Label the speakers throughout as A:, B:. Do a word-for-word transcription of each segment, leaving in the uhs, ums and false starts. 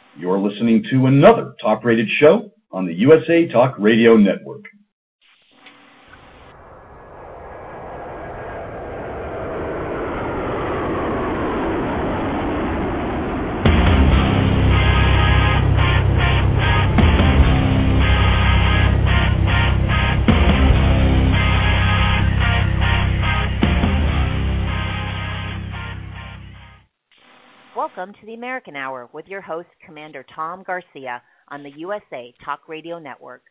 A: You're listening to another top-rated show on the U S A Talk Radio Network.
B: Welcome to the American Hour with your host, Commander Tom Garcia, on the U S A Talk Radio Network.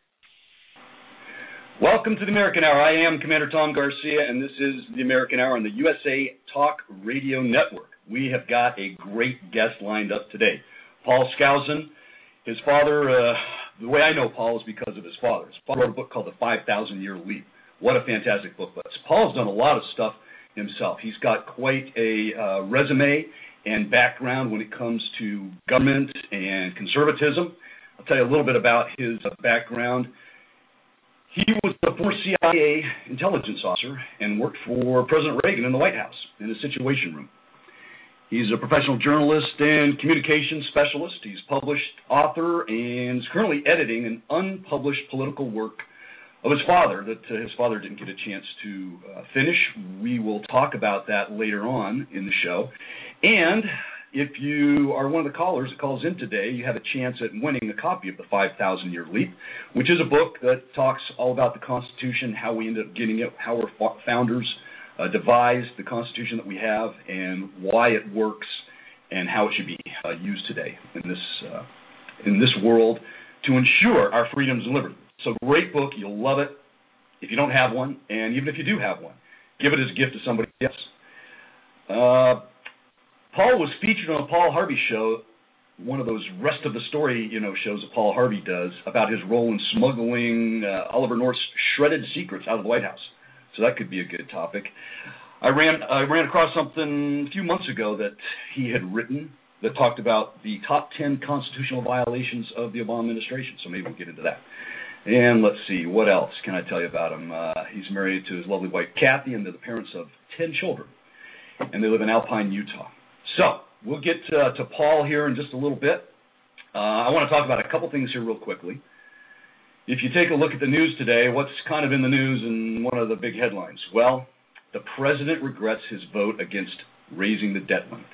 A: Welcome to the American Hour. I am Commander Tom Garcia, and this is the American Hour on the U S A Talk Radio Network. We have got a great guest lined up today. Paul Skousen. His father, uh, the way I know Paul is because of his father. His father wrote a book called The five thousand year Leap. What a fantastic book. But Paul's done a lot of stuff himself. He's got quite a uh, resume and background when it comes to government and conservatism. I'll tell you a little bit about his uh, background. He was a former C I A intelligence officer and worked for President Reagan in the White House in the Situation Room. He's a professional journalist and communications specialist. He's published, author, and is currently editing an unpublished political work of his father that uh, his father didn't get a chance to uh, finish. We will talk about that later on in the show. And if you are one of the callers that calls in today, you have a chance at winning a copy of The five thousand year Leap, which is a book that talks all about the Constitution, how we ended up getting it, how our founders uh, devised the Constitution that we have, and why it works, and how it should be uh, used today in this uh, in this world to ensure our freedoms and liberties. So great book. You'll love it if you don't have one, and even if you do have one, give it as a gift to somebody else. Uh, Paul was featured on a Paul Harvey show, one of those rest of the story, you know, shows that Paul Harvey does about his role in smuggling uh, Oliver North's shredded secrets out of the White House. So that could be a good topic. I ran I ran across something a few months ago that he had written that talked about the top ten constitutional violations of the Obama administration. So maybe we'll get into that. And let's see, what else can I tell you about him? Uh, he's married to his lovely wife, Kathy, and they're the parents of ten children. And they live in Alpine, Utah. So we'll get uh, to Paul here in just a little bit. Uh, I want to talk about a couple things here real quickly. If you take a look at the news today, what's kind of in the news and one of the big headlines? Well, the president regrets his vote against raising the debt limit.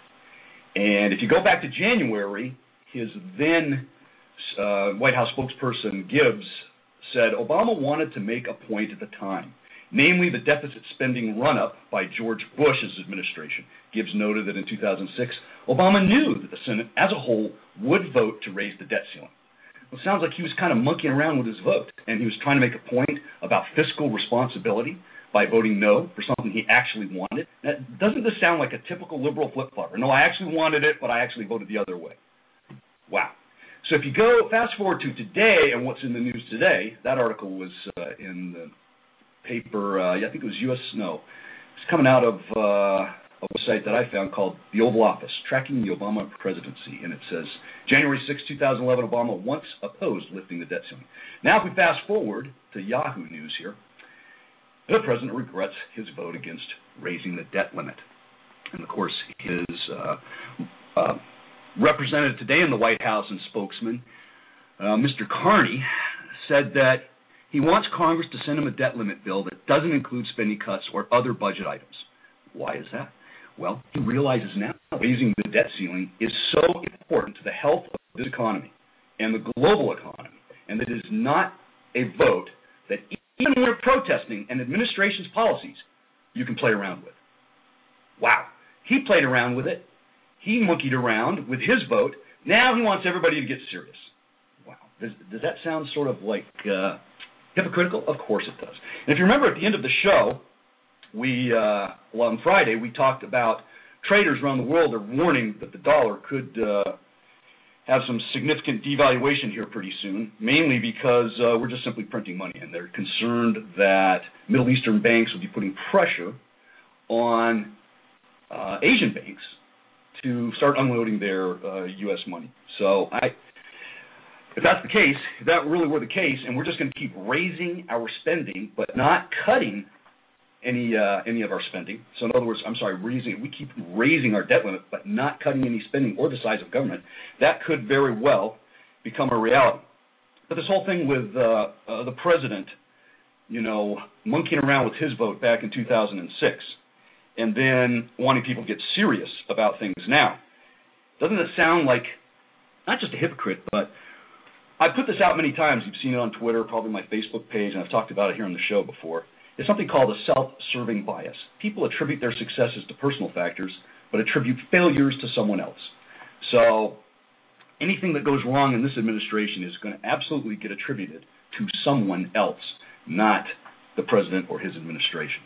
A: And if you go back to January, his then uh, White House spokesperson, Gibbs, said Obama wanted to make a point at the time, namely the deficit spending run-up by George Bush's administration. Gibbs noted that in two thousand six, Obama knew that the Senate as a whole would vote to raise the debt ceiling. Well, it sounds like he was kind of monkeying around with his vote, and he was trying to make a point about fiscal responsibility by voting no for something he actually wanted. Now, doesn't this sound like a typical liberal flip-flopper? No, I actually wanted it, but I actually voted the other way. Wow. So if you go fast forward to today and what's in the news today, that article was uh, in the paper, uh, yeah, I think it was U S, no, it's coming out of uh, a website that I found called The Oval Office, Tracking the Obama Presidency, and it says, January sixth, twenty eleven, Obama once opposed lifting the debt ceiling. Now if we fast forward to Yahoo News here, the president regrets his vote against raising the debt limit. And of course, his uh, uh, representative today in the White House and spokesman, uh, Mister Carney, said that he wants Congress to send him a debt limit bill that doesn't include spending cuts or other budget items. Why is that? Well, he realizes now raising the debt ceiling is so important to the health of this economy and the global economy, and that it is not a vote that even when you're protesting an administration's policies, you can play around with. Wow. He played around with it. He monkeyed around with his vote. Now he wants everybody to get serious. Wow. Does, does that sound sort of like uh, hypocritical? Of course it does. And if you remember at the end of the show, we uh, well, on Friday, we talked about traders around the world are warning that the dollar could uh, have some significant devaluation here pretty soon, mainly because uh, we're just simply printing money, and they're concerned that Middle Eastern banks will be putting pressure on uh, Asian banks to start unloading their uh, U S money. So I, if that's the case, if that really were the case, and we're just going to keep raising our spending but not cutting any uh, any of our spending. So in other words, I'm sorry, raising, we keep raising our debt limit, but not cutting any spending or the size of government. That could very well become a reality. But this whole thing with uh, uh, the president, you know, monkeying around with his vote back in two thousand six, and then wanting people to get serious about things now, doesn't it sound like not just a hypocrite, but I've put this out many times. You've seen it on Twitter, probably my Facebook page, and I've talked about it here on the show before. It's something called a self-serving bias. People attribute their successes to personal factors, but attribute failures to someone else. So anything that goes wrong in this administration is going to absolutely get attributed to someone else, not the president or his administration.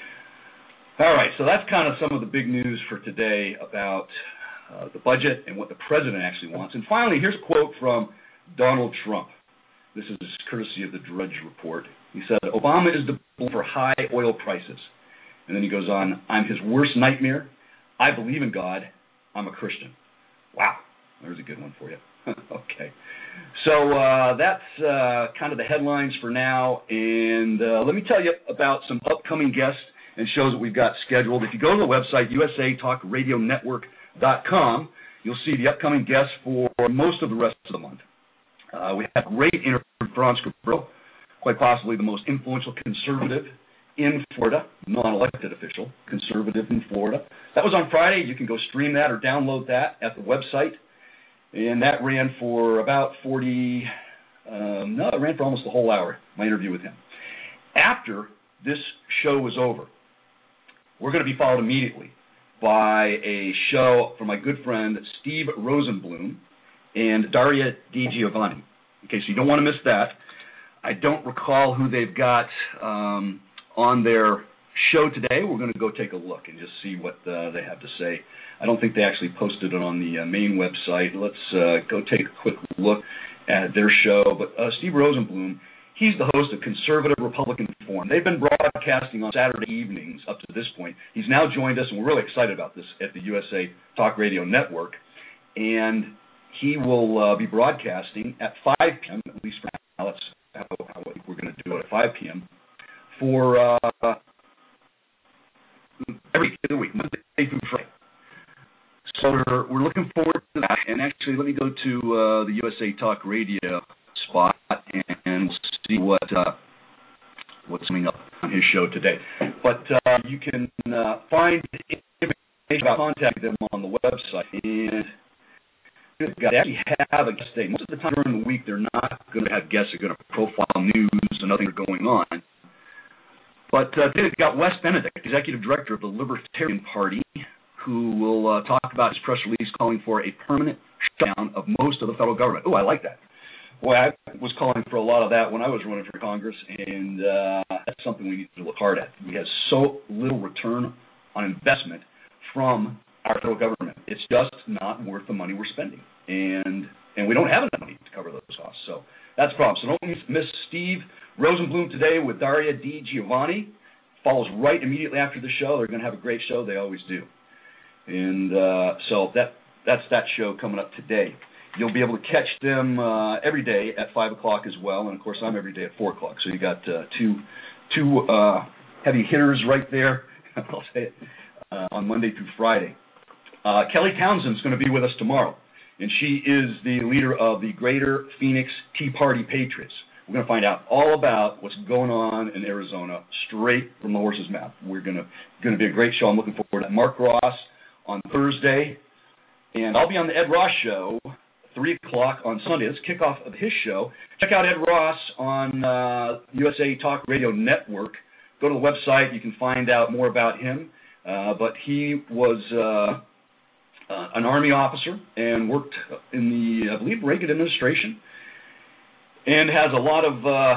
A: All right, so that's kind of some of the big news for today about uh, the budget and what the president actually wants. And finally, here's a quote from Donald Trump. This is courtesy of the Drudge Report. He said, Obama is the bull for high oil prices. And then he goes on, I'm his worst nightmare. I believe in God. I'm a Christian. Wow, there's a good one for you. Okay. So uh, that's uh, kind of the headlines for now. And uh, let me tell you about some upcoming guests and shows that we've got scheduled. If you go to the website, U S A Talk Radio Network dot com, you'll see the upcoming guests for most of the rest of the month. Uh, we have a great interview with Franz Cabrillo, quite possibly the most influential conservative in Florida, non-elected official, conservative in Florida. That was on Friday. You can go stream that or download that at the website. And that ran for about forty, um, no, it ran for almost the whole hour, my interview with him. After this show was over, we're going to be followed immediately by a show from my good friend Steve Rosenblum and Daria DiGiovanni. Okay, so you don't want to miss that. I don't recall who they've got um, on their show today. We're going to go take a look and just see what uh, they have to say. I don't think they actually posted it on the uh, main website. Let's uh, go take a quick look at their show. But uh, Steve Rosenblum, he's the host of Conservative Republican Forum. They've been broadcasting on Saturday evenings up to this point. He's now joined us, and we're really excited about this, at the U S A Talk Radio Network. And he will uh, be broadcasting at five p.m., at least for now. That's how, how we're going to do it, at five p.m., for uh, every week, Monday through Friday. So we're, we're looking forward to that. And actually, let me go to uh, the U S A Talk Radio spot and see what uh, what's coming up on his show today. But uh, you can uh, find information about contacting them on the website. And they actually have a guest day. Most of the time during the week, they're not going to have guests. They're going to profile news and other things going on. But uh, they've got Wes Benedict, Executive Director of the Libertarian Party, who will uh, talk about his press release calling for a permanent shutdown of most of the federal government. Oh, I like that. Boy, I was calling for a lot of that when I was running for Congress, and uh, that's something we need to look hard at. We have so little return on investment from our federal government. It's just not worth the money we're spending, and and we don't have enough money to cover those costs. So that's a problem. So don't miss Steve Rosenblum today with Daria DiGiovanni. Follows right immediately after the show. They're going to have a great show. They always do. And uh, so that that's that show coming up today. You'll be able to catch them uh, every day at five o'clock as well, and of course I'm every day at four o'clock. So you got uh, two two uh, heavy hitters right there. I'll say it uh, on Monday through Friday. Uh, Kelly Townsend's going to be with us tomorrow, and she is the leader of the Greater Phoenix Tea Party Patriots. We're going to find out all about what's going on in Arizona straight from the horse's mouth. We're going to going to be a great show. I'm looking forward to that. Mark Ross on Thursday, and I'll be on the Ed Ross Show, three o'clock on Sunday. That's kickoff of his show. Check out Ed Ross on uh, U S A Talk Radio Network. Go to the website. You can find out more about him. Uh, but he was uh, uh, an Army officer and worked in the, I believe, Reagan administration, and has a lot of uh,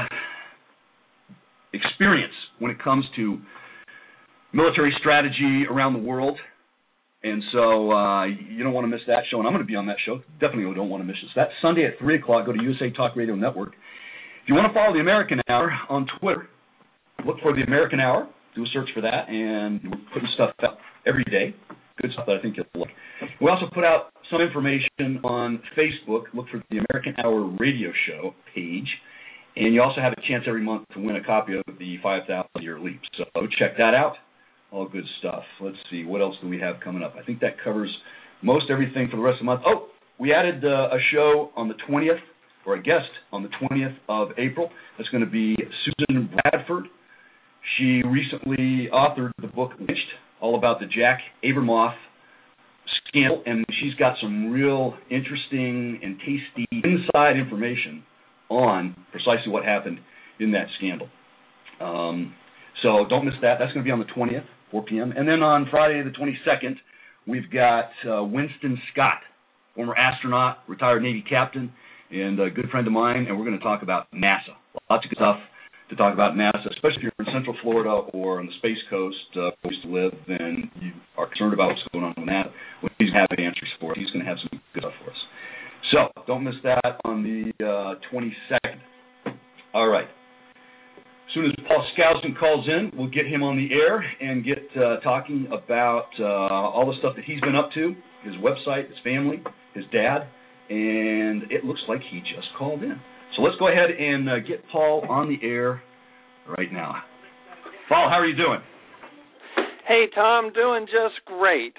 A: experience when it comes to military strategy around the world. And so uh, you don't want to miss that show, and I'm going to be on that show. Definitely don't want to miss it. So that's Sunday at three o'clock. Go to U S A Talk Radio Network. If you want to follow the American Hour on Twitter, look for the American Hour. Do a search for that, and we're putting stuff out every day. Good stuff that I think you'll like. We also put out some information on Facebook. Look for the American Hour Radio Show page. And you also have a chance every month to win a copy of the five thousand Year Leap. So check that out. All good stuff. Let's see, what else do we have coming up? I think that covers most everything for the rest of the month. Oh, we added uh, a show on the twentieth, or a guest on the twentieth of April. That's going to be Susan Bradford. She recently authored the book Lynched, all about the Jack Abramoff scandal, and she's got some real interesting and tasty inside information on precisely what happened in that scandal. Um, so don't miss that. That's going to be on the twentieth, four p.m. And then on Friday the twenty-second, we've got uh, Winston Scott, former astronaut, retired Navy captain, and a good friend of mine, and we're going to talk about NASA. Lots of good stuff to talk about NASA, especially if you're in Central Florida or on the Space Coast uh, where we used to live, and you are concerned about what's going on with NASA. Well, he's going to have answers for us. He's going to have some good stuff for us. So don't miss that on the uh, twenty-second. All right. As soon as Paul Skousen calls in, we'll get him on the air and get uh, talking about uh, all the stuff that he's been up to, his website, his family, his dad, and it looks like he just called in. So let's go ahead and uh, get Paul on the air right now. Paul, how are you doing?
C: Hey, Tom, doing just great.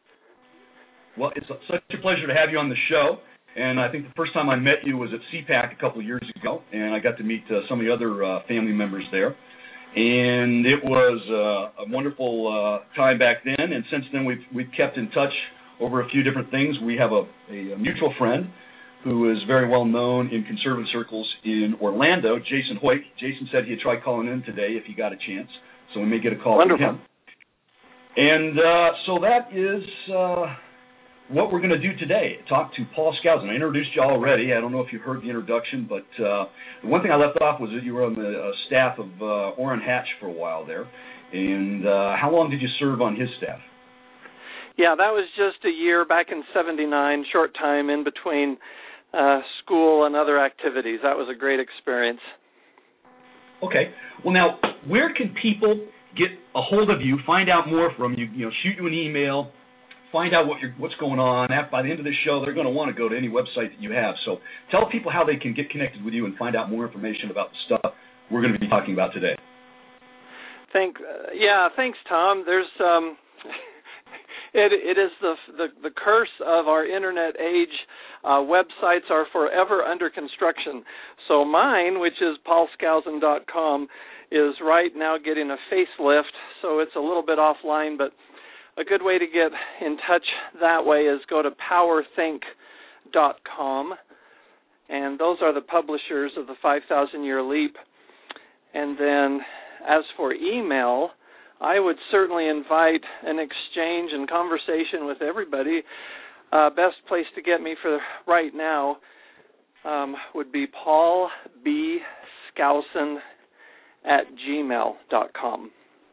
A: Well, it's such a pleasure to have you on the show. And I think the first time I met you was at C PAC a couple of years ago, and I got to meet uh, some of the other uh, family members there. And it was uh, a wonderful uh, time back then, and since then we've, we've kept in touch over a few different things. We have a, a mutual friend who is very well known in conservative circles in Orlando, Jason Hoyt. Jason said he'd try calling in today if he got a chance, so we may get a call
C: Wonderful.
A: from him. And uh, so that is uh, what we're going to do today, talk to Paul Skousen. I introduced you already. I don't know if you heard the introduction, but uh, the one thing I left off was that you were on the uh, staff of uh, Orrin Hatch for a while there. And uh, how long did you serve on his staff?
C: Yeah, that was just a year back in seventy-nine, short time in between uh, school and other activities. That was a great experience. Okay.
A: Well, now, where can people get a hold of you, find out more from you, you know, shoot you an email, find out what you're, what's going on? By the end of this show, they're going to want to go to any website that you have. So tell people how they can get connected with you and find out more information about the stuff we're going to be talking about today.
C: Thank, uh, yeah, thanks, Tom. There's um, it, it is the, the the curse of our internet age. Uh, websites are forever under construction. So mine, which is paul skousen dot com, is right now getting a facelift. So it's a little bit offline, but a good way to get in touch that way is go to power think dot com, and those are the publishers of the five thousand Year Leap. And then as for email, I would certainly invite an exchange and conversation with everybody. Uh, best place to get me for right now um, would be paul b skousen at gmail dot com.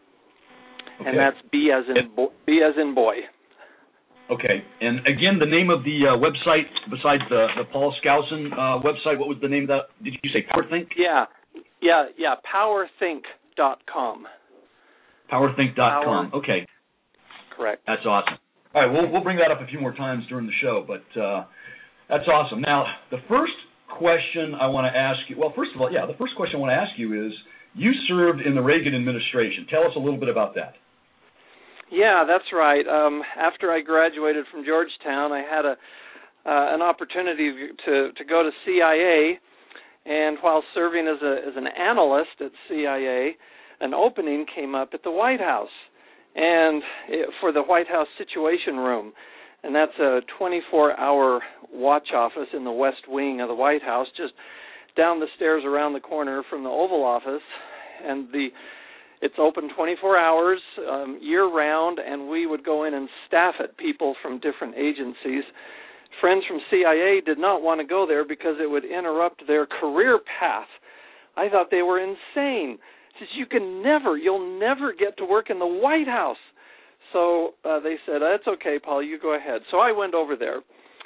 C: Okay. And that's B as in bo- B as in boy.
A: Okay. And again, the name of the uh, website besides the, the Paul Skousen uh, website, what was the name of that? Did you say PowerThink?
C: Yeah, yeah, yeah. power think dot com.
A: power think dot com.
C: Power.
A: Okay.
C: Correct.
A: That's awesome. All right, we'll we'll bring that up a few more times during the show, but uh, that's awesome. Now, the first question I want to ask you. Well, first of all, yeah, the first question I want to ask you is: you served in the Reagan administration. Tell us a little bit about that.
C: Yeah, that's right. Um, after I graduated from Georgetown, I had a uh, an opportunity to, to go to C I A, and while serving as a as an analyst at C I A, an opening came up at the White House, and it, for the White House Situation Room, and that's a twenty-four hour watch office in the West Wing of the White House, just down the stairs around the corner from the Oval Office, and the it's open twenty-four hours, um, year-round, and we would go in and staff it, people from different agencies. Friends from C I A did not want to go there because it would interrupt their career path. I thought they were insane. Says, you can never, you'll never get to work in the White House. So uh, they said, that's okay, Paul, you go ahead. So I went over there,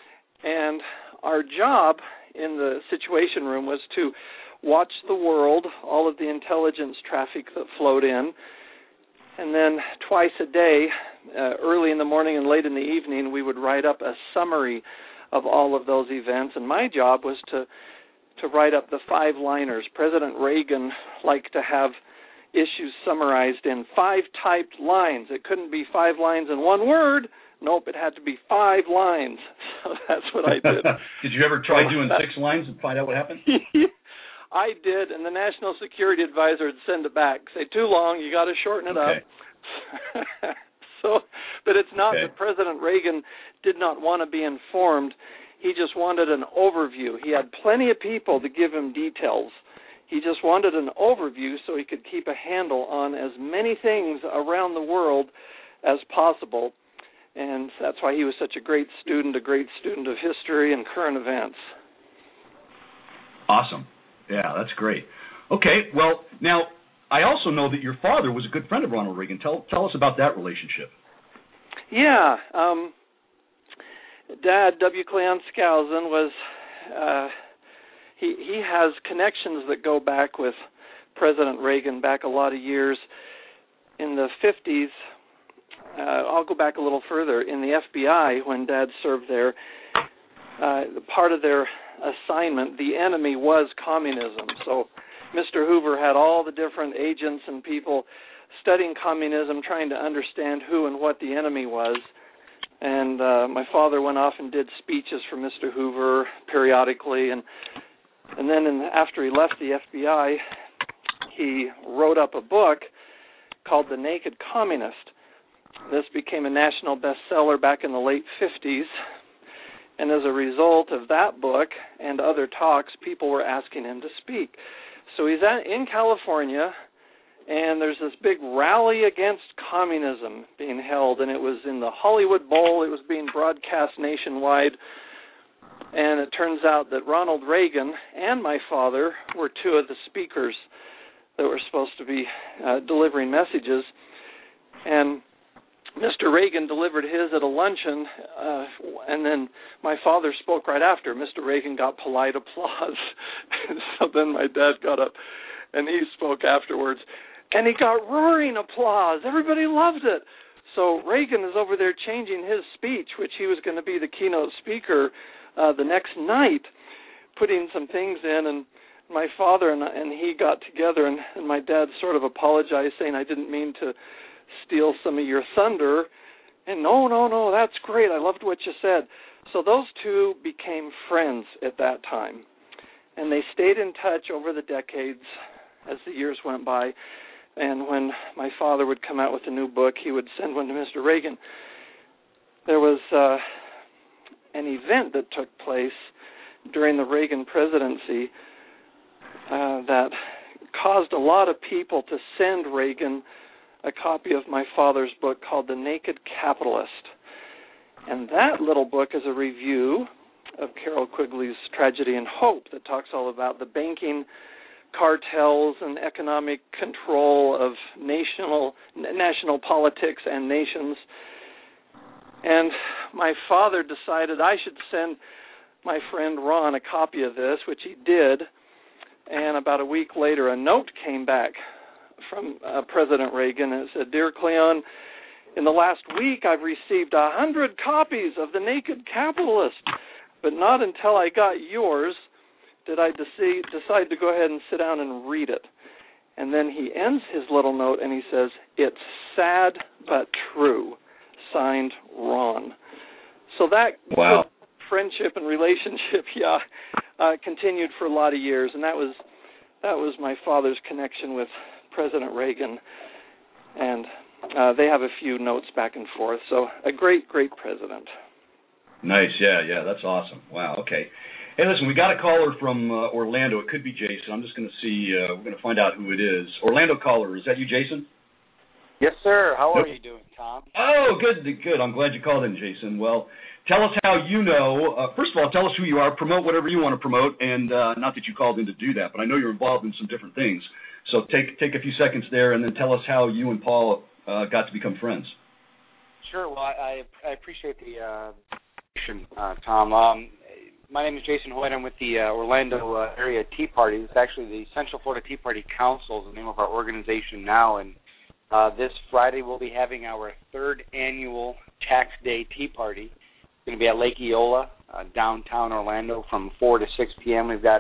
C: and our job in the Situation Room was to watch the world, all of the intelligence traffic that flowed in, and then twice a day, uh, early in the morning and late in the evening, we would write up a summary of all of those events, and my job was to to write up the five-liners. President Reagan liked to have issues summarized in five typed lines. It couldn't be five lines in one word. Nope, it had to be five lines. So that's what I did.
A: Did you ever try doing six lines and find out what happened?
C: I did, and the National Security Advisor would send it back. Say, too long, you got to shorten it
A: okay.
C: up. So, but it's not
A: okay.
C: that President Reagan did not want to be informed. He just wanted an overview. He had plenty of people to give him details. He just wanted an overview so he could keep a handle on as many things around the world as possible. And that's why he was such a great student, a great student of history and current events.
A: Awesome. Yeah, that's great. Okay, well, now, I also know that your father was a good friend of Ronald Reagan. Tell tell us about that relationship.
C: Yeah. Um, Dad, W. Cleon Skousen, was, uh, he, he has connections that go back with President Reagan back a lot of years. In the fifties, uh, I'll go back a little further. In the F B I, when Dad served there, uh, part of their assignment, the enemy was communism. So Mister Hoover had all the different agents and people studying communism, trying to understand who and what the enemy was. And uh, my father went off and did speeches for Mister Hoover periodically. And and then in, after he left the F B I, he wrote up a book called The Naked Communist. This became a national bestseller back in the late fifties. And as a result of that book and other talks, people were asking him to speak. So he's at, in California, and there's this big rally against communism being held, and it was in the Hollywood Bowl. It was being broadcast nationwide, and it turns out that Ronald Reagan and my father were two of the speakers that were supposed to be uh, delivering messages, and Mister Reagan delivered his at a luncheon, uh, and then my father spoke right after. Mister Reagan got polite applause. So then my dad got up, and he spoke afterwards, and he got roaring applause. Everybody loved it. So Reagan is over there changing his speech, which he was going to be the keynote speaker uh, the next night, putting some things in, and my father and, and he got together, and, and my dad sort of apologized, saying, I didn't mean to steal some of your thunder, and no, no, no, that's great. I loved what you said. So those two became friends at that time, and they stayed in touch over the decades as the years went by, and when my father would come out with a new book, he would send one to Mister Reagan. There was uh, an event that took place during the Reagan presidency uh, that caused a lot of people to send Reagan a copy of my father's book called The Naked Capitalist. And that little book is a review of Carroll Quigley's Tragedy and Hope that talks all about the banking cartels and economic control of national national politics and nations. And my father decided I should send my friend Ron a copy of this, which he did. And about a week later, a note came back from uh, President Reagan, and it said, Dear Cleon, in the last week I've received a hundred copies of The Naked Capitalist, but not until I got yours did I dec- decide to go ahead and sit down and read it. And then he ends his little note and he says, it's sad but true, signed Ron. So that
A: wow.
C: friendship and relationship, yeah, uh, continued for a lot of years, and that was that was my father's connection with President Reagan, and uh, they have a few notes back and forth. So a great, great president.
A: Nice, yeah, yeah, that's awesome. Wow, okay. Hey, listen, we got a caller from uh, Orlando. It could be Jason. I'm just going to see. Uh, we're going to find out who it is. Orlando caller, is that you, Jason?
D: Yes, sir. How
A: nope.
D: are you doing, Tom?
A: Oh, good, good. I'm glad you called in, Jason. Well, tell us how you know. Uh, first of all, tell us who you are. Promote whatever you want to promote, and uh, not that you called in to do that, but I know you're involved in some different things. So take take a few seconds there, and then tell us how you and Paul uh, got to become friends.
D: Sure. Well, I, I appreciate the uh, uh, Tom. Um, my name is Jason Hoyt. I'm with the uh, Orlando uh, area Tea Party. It's actually the Central Florida Tea Party Council, is the name of our organization now. And uh, this Friday we'll be having our third annual Tax Day Tea Party. It's going to be at Lake Eola, uh, downtown Orlando, from four to six p.m. We've got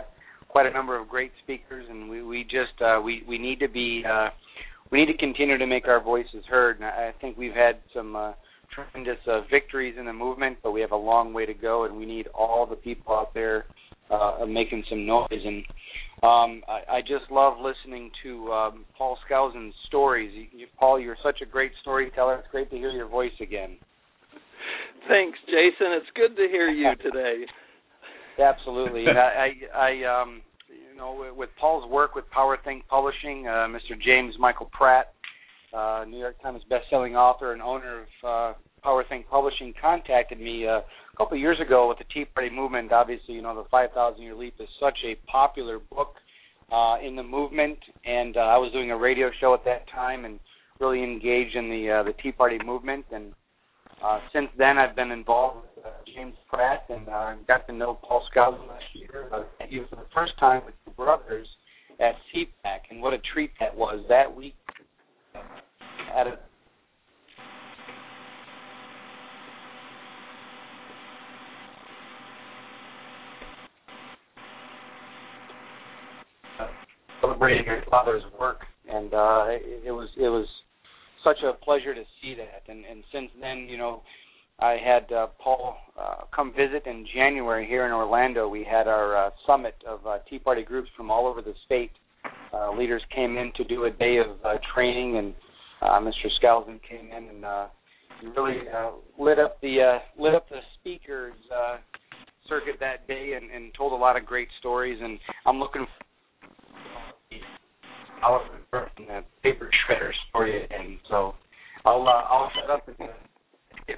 D: quite a number of great speakers, and we we just uh, we we need to be uh, we need to continue to make our voices heard. And I think we've had some uh, tremendous uh, victories in the movement, but we have a long way to go, and we need all the people out there uh, making some noise. And um, I, I just love listening to um, Paul Skousen's stories. You, you, Paul, you're such a great storyteller. It's great to hear your voice again.
C: Thanks, Jason. It's good to hear you today.
D: Absolutely. I, I, I, um, you know, with Paul's work with PowerThink Publishing, uh, Mister James Michael Pratt, uh, New York Times bestselling author and owner of uh, PowerThink Publishing, contacted me uh, a couple of years ago with the Tea Party movement. Obviously, you know, the five thousand year Leap is such a popular book uh, in the movement, and uh, I was doing a radio show at that time and really engaged in the uh, the Tea Party movement. And Uh, since then, I've been involved with uh, James Pratt and uh, got to know Paul Skousen last year. Uh, he was for the first time with the brothers at C PAC, and what a treat that was. That week at a celebrating your father's work, and uh, it, it was it was. such a pleasure to see that. And, and since then, you know, I had uh, Paul uh, come visit in January here in Orlando. We had our uh, summit of uh, Tea Party groups from all over the state. Uh, leaders came in to do a day of uh, training, and uh, Mister Skousen came in and uh, really uh, lit up the uh, lit up the speakers uh, circuit that day, and, and told a lot of great stories. And I'm looking for I'll from the paper shredder story, and so I'll uh, I'll shut up. And, uh,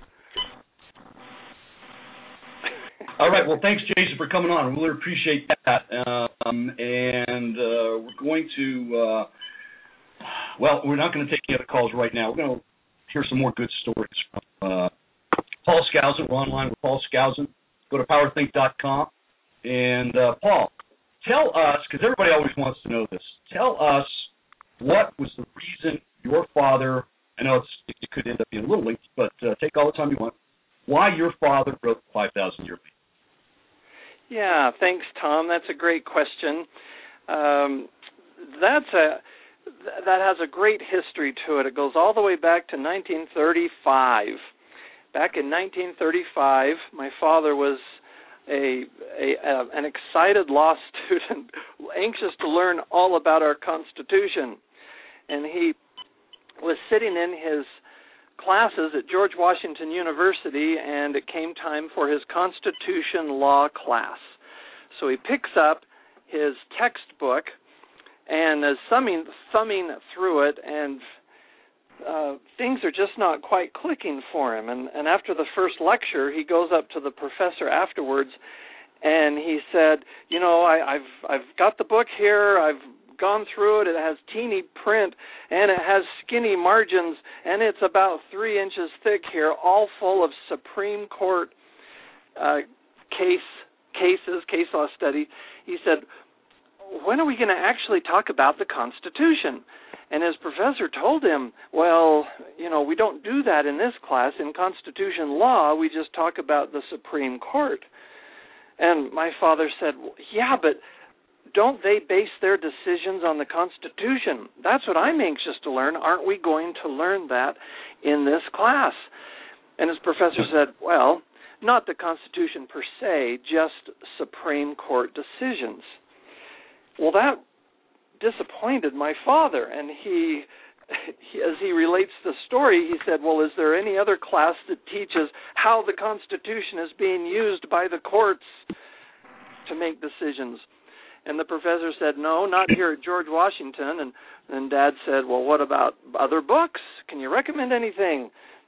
A: All right. Well, thanks, Jason, for coming on. I really appreciate that. Um, and uh, we're going to, uh, well, we're not going to take any other calls right now. We're going to hear some more good stories from uh, Paul Skousen. We're online with Paul Skousen. Go to power think dot com. And, uh, Paul, tell us, because everybody always wants to know this, tell us what was the reason your father, I know it's, it could end up being a little late, but uh, take all the time you want, why your father wrote five thousand year Leap.
C: Yeah, thanks, Tom. That's a great question. Um, that's a that has a great history to it. It goes all the way back to nineteen thirty-five. Back in nineteen thirty-five, my father was a, a, a an excited law student, anxious to learn all about our Constitution, and he was sitting in his classes at George Washington University, and it came time for his Constitution law class. So he picks up his textbook and is thumbing, thumbing through it, and uh, things are just not quite clicking for him. And, and after the first lecture, he goes up to the professor afterwards, and he said, you know, I, I've I've got the book here, I've gone through it, it has teeny print, and it has skinny margins, and it's about three inches thick here, all full of Supreme Court uh, case cases, case law study. He said, when are we going to actually talk about the Constitution? And his professor told him, well, you know, we don't do that in this class. In Constitution law, we just talk about the Supreme Court. And my father said, well, yeah, but don't they base their decisions on the Constitution? That's what I'm anxious to learn. Aren't we going to learn that in this class? And his professor said, well, not the Constitution per se, just Supreme Court decisions. Well, that disappointed my father, and he, he, as he relates the story, he said, well, is there any other class that teaches how the Constitution is being used by the courts to make decisions? And the professor said, no, not here at George Washington. And then Dad said, well, what about other books? Can you recommend anything?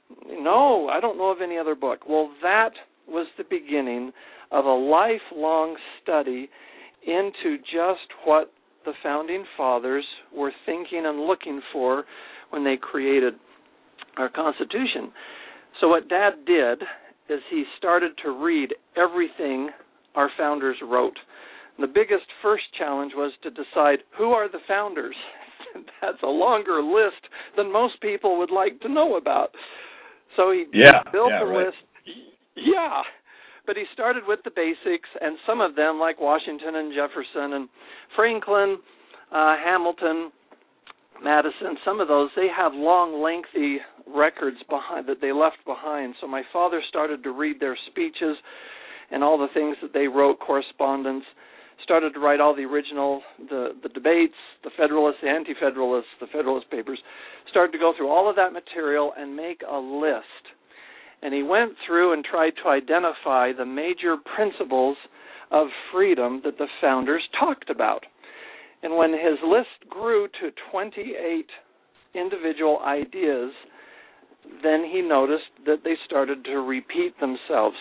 C: No, I don't know of any other book. Well, that was the beginning of a lifelong study into just what the Founding Fathers were thinking and looking for when they created our Constitution. So what Dad did is he started to read everything our founders wrote. The biggest first challenge was to decide who are the founders. That's a longer list than most people would like to know about. So he
A: yeah,
C: built
A: yeah,
C: the
A: right.
C: list. Yeah, But he started with the basics, and some of them, like Washington and Jefferson and Franklin, uh, Hamilton, Madison, some of those, they have long, lengthy records behind that they left behind. So my father started to read their speeches and all the things that they wrote, correspondence, started to write all the original, the, the debates, the Federalists, the Anti-Federalists, the Federalist Papers, started to go through all of that material and make a list. And he went through and tried to identify the major principles of freedom that the founders talked about. And when his list grew to twenty-eight individual ideas, then he noticed that they started to repeat themselves.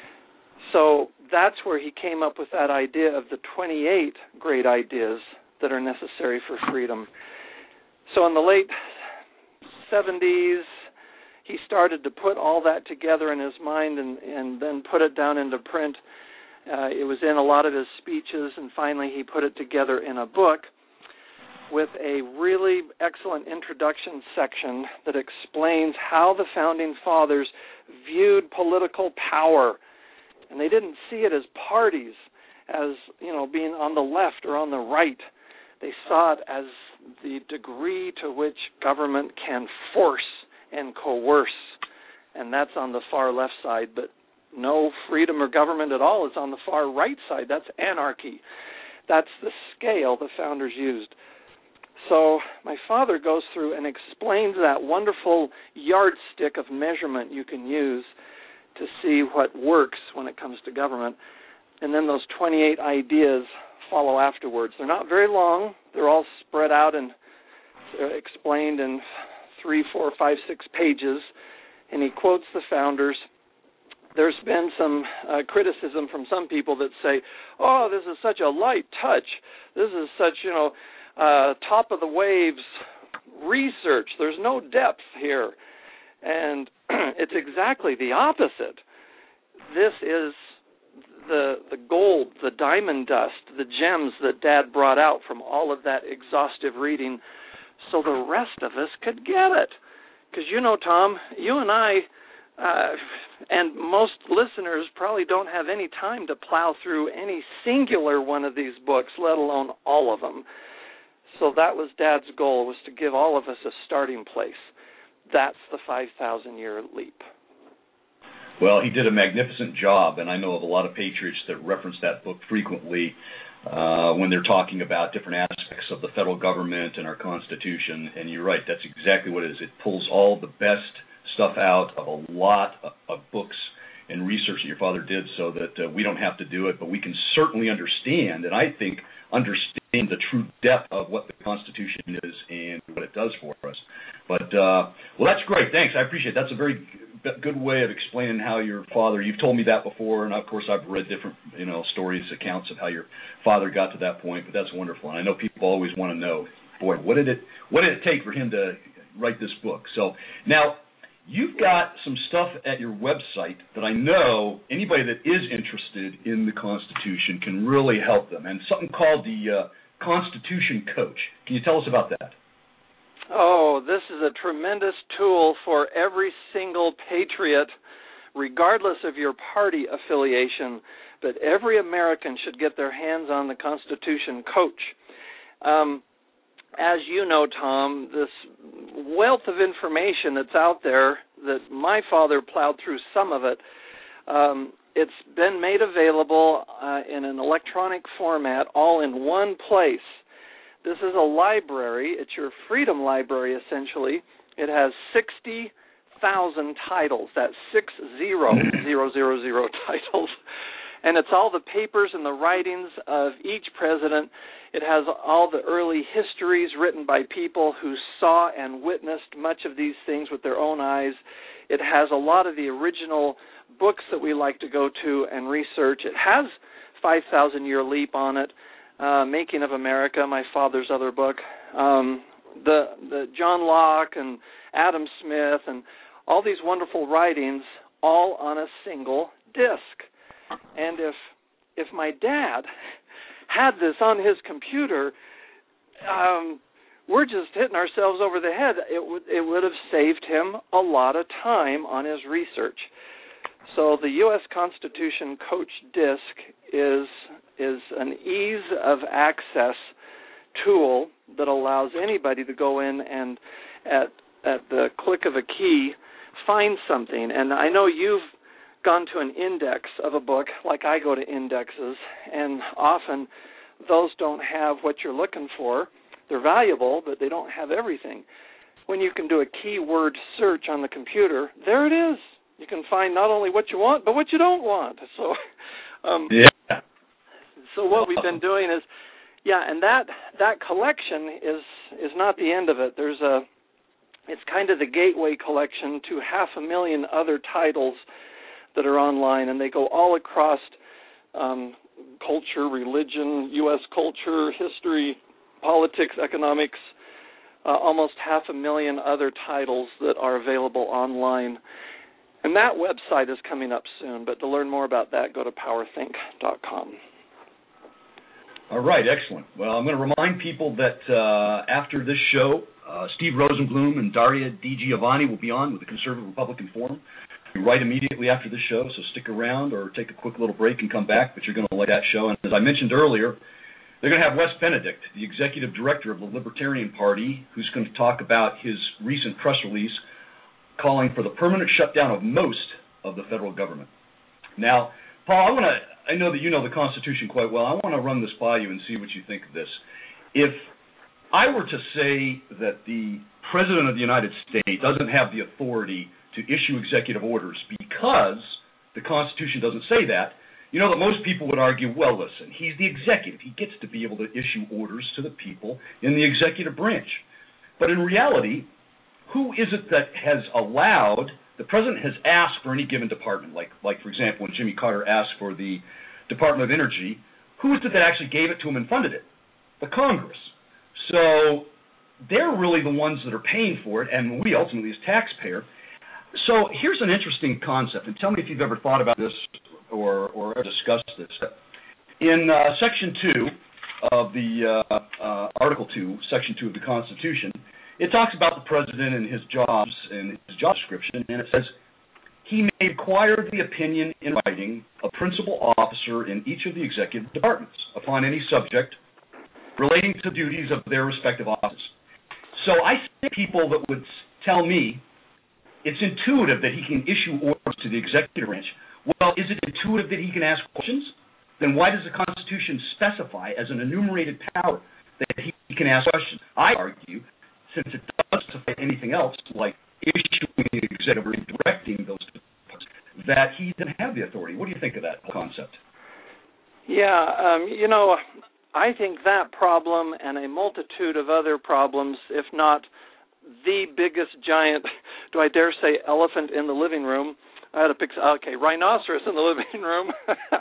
C: So that's where he came up with that idea of the twenty-eight great ideas that are necessary for freedom. So in the late seventies, he started to put all that together in his mind and, and then put it down into print. Uh, it was in a lot of his speeches, and finally he put it together in a book with a really excellent introduction section that explains how the Founding Fathers viewed political power. And they didn't see it as parties, as, you know, being on the left or on the right. They saw it as the degree to which government can force and coerce, and that's on the far left side. But no freedom or government at all is on the far right side. That's anarchy. That's the scale the founders used. So my father goes through and explains that wonderful yardstick of measurement you can use to see what works when it comes to government. And then those twenty-eight ideas follow afterwards. They're not very long. They're all spread out and explained in three, four, five, six pages. And he quotes the founders. There's been some uh, criticism from some people that say, oh, this is such a light touch. This is such, you know, uh, top of the waves research. There's no depth here. And it's exactly the opposite. This is the the gold, the diamond dust, the gems that Dad brought out from all of that exhaustive reading so the rest of us could get it. Because, you know, Tom, you and I uh, and most listeners probably don't have any time to plow through any singular one of these books, let alone all of them. So that was Dad's goal, was to give all of us a starting place. That's the five thousand year leap.
A: Well, he did a magnificent job, and I know of a lot of patriots that reference that book frequently uh, when they're talking about different aspects of the federal government and our Constitution. And you're right, that's exactly what it is. It pulls all the best stuff out of a lot of, of books and research that your father did so that uh, we don't have to do it, but we can certainly understand, and I think understand the true depth of what the Constitution is and what it does for us. But, uh, well, that's great. Thanks. I appreciate it. That's a very good way of explaining how your father, you've told me that before, and of course I've read different, you know, stories, accounts of how your father got to that point, but that's wonderful. And I know people always want to know, boy, what did it, what did it take for him to write this book? So now you've got some stuff at your website that I know anybody that is interested in the Constitution can really help them, and something called the uh, Constitution Coach. Can you tell us about that?
C: Oh, this is a tremendous tool for every single patriot, regardless of your party affiliation, but every American should get their hands on the Constitution Coach. Um, as you know, Tom, this wealth of information that's out there, that my father plowed through some of it, um, it's been made available uh, in an electronic format, all in one place. This is a library. It's your freedom library, essentially. It has sixty thousand titles. That's six zero zero zero zero titles. And it's all the papers and the writings of each president. It has all the early histories written by people who saw and witnessed much of these things with their own eyes. It has a lot of the original books that we like to go to and research. It has five thousand year leap on it. Uh, Making of America, my father's other book, um, the, the John Locke and Adam Smith and all these wonderful writings, all on a single disc. And if if my dad had this on his computer, um, we're just hitting ourselves over the head. It would it would have saved him a lot of time on his research. So the U S Constitution Coach Disc is is an ease of access tool that allows anybody to go in and at at the click of a key find something. And I know you've gone to an index of a book, like I go to indexes, and often those don't have what you're looking for. They're valuable, but they don't have everything. When you can do a keyword search on the computer, there it is. You can find not only what you want, but what you don't want. So, um,
A: yeah.
C: So what we've been doing is, yeah, and that that collection is is not the end of it. There's a, it's kind of the gateway collection to half a million other titles that are online, and they go all across um, culture, religion, U S culture, history, politics, economics, uh, almost half a million other titles that are available online. And that website is coming up soon, but to learn more about that, go to power think dot com.
A: All right, excellent. Well, I'm going to remind people that uh, after this show, uh, Steve Rosenblum and Daria DiGiovanni will be on with the Conservative Republican Forum right immediately after this show, so stick around or take a quick little break and come back, but you're going to like that show. And as I mentioned earlier, they're going to have Wes Benedict, the executive director of the Libertarian Party, who's going to talk about his recent press release calling for the permanent shutdown of most of the federal government. Now, Paul, I want to, I know that you know the Constitution quite well. I want to run this by you and see what you think of this. If I were to say that the President of the United States doesn't have the authority to issue executive orders because the Constitution doesn't say that, you know that most people would argue, well, listen, he's the executive. He gets to be able to issue orders to the people in the executive branch. But in reality, who is it that has allowed, the President has asked for any given department, like, like for example, when Jimmy Carter asked for the Department of Energy, who is it that actually gave it to him and funded it? The Congress. So they're really the ones that are paying for it, and we ultimately as taxpayer. So here's an interesting concept, and tell me if you've ever thought about this or, or ever discussed this. In uh, Section two of the uh, uh, Article two, Section two of the Constitution, it talks about the President and his jobs and his job description, and it says, he may acquire the opinion in writing of principal officer in each of the executive departments upon any subject relating to duties of their respective offices. So I see people that would tell me it's intuitive that he can issue orders to the executive branch. Well, is it intuitive that he can ask questions? Then why does the Constitution specify as an enumerated power that he can ask questions? I argue, since it doesn't specify anything else, like issuing the executive order and directing those parts, that he doesn't have the authority. What do you think of that concept?
C: Yeah, um, you know, I think that problem and a multitude of other problems, if not the biggest giant, do I dare say, elephant in the living room, I had to pick, okay, rhinoceros in the living room,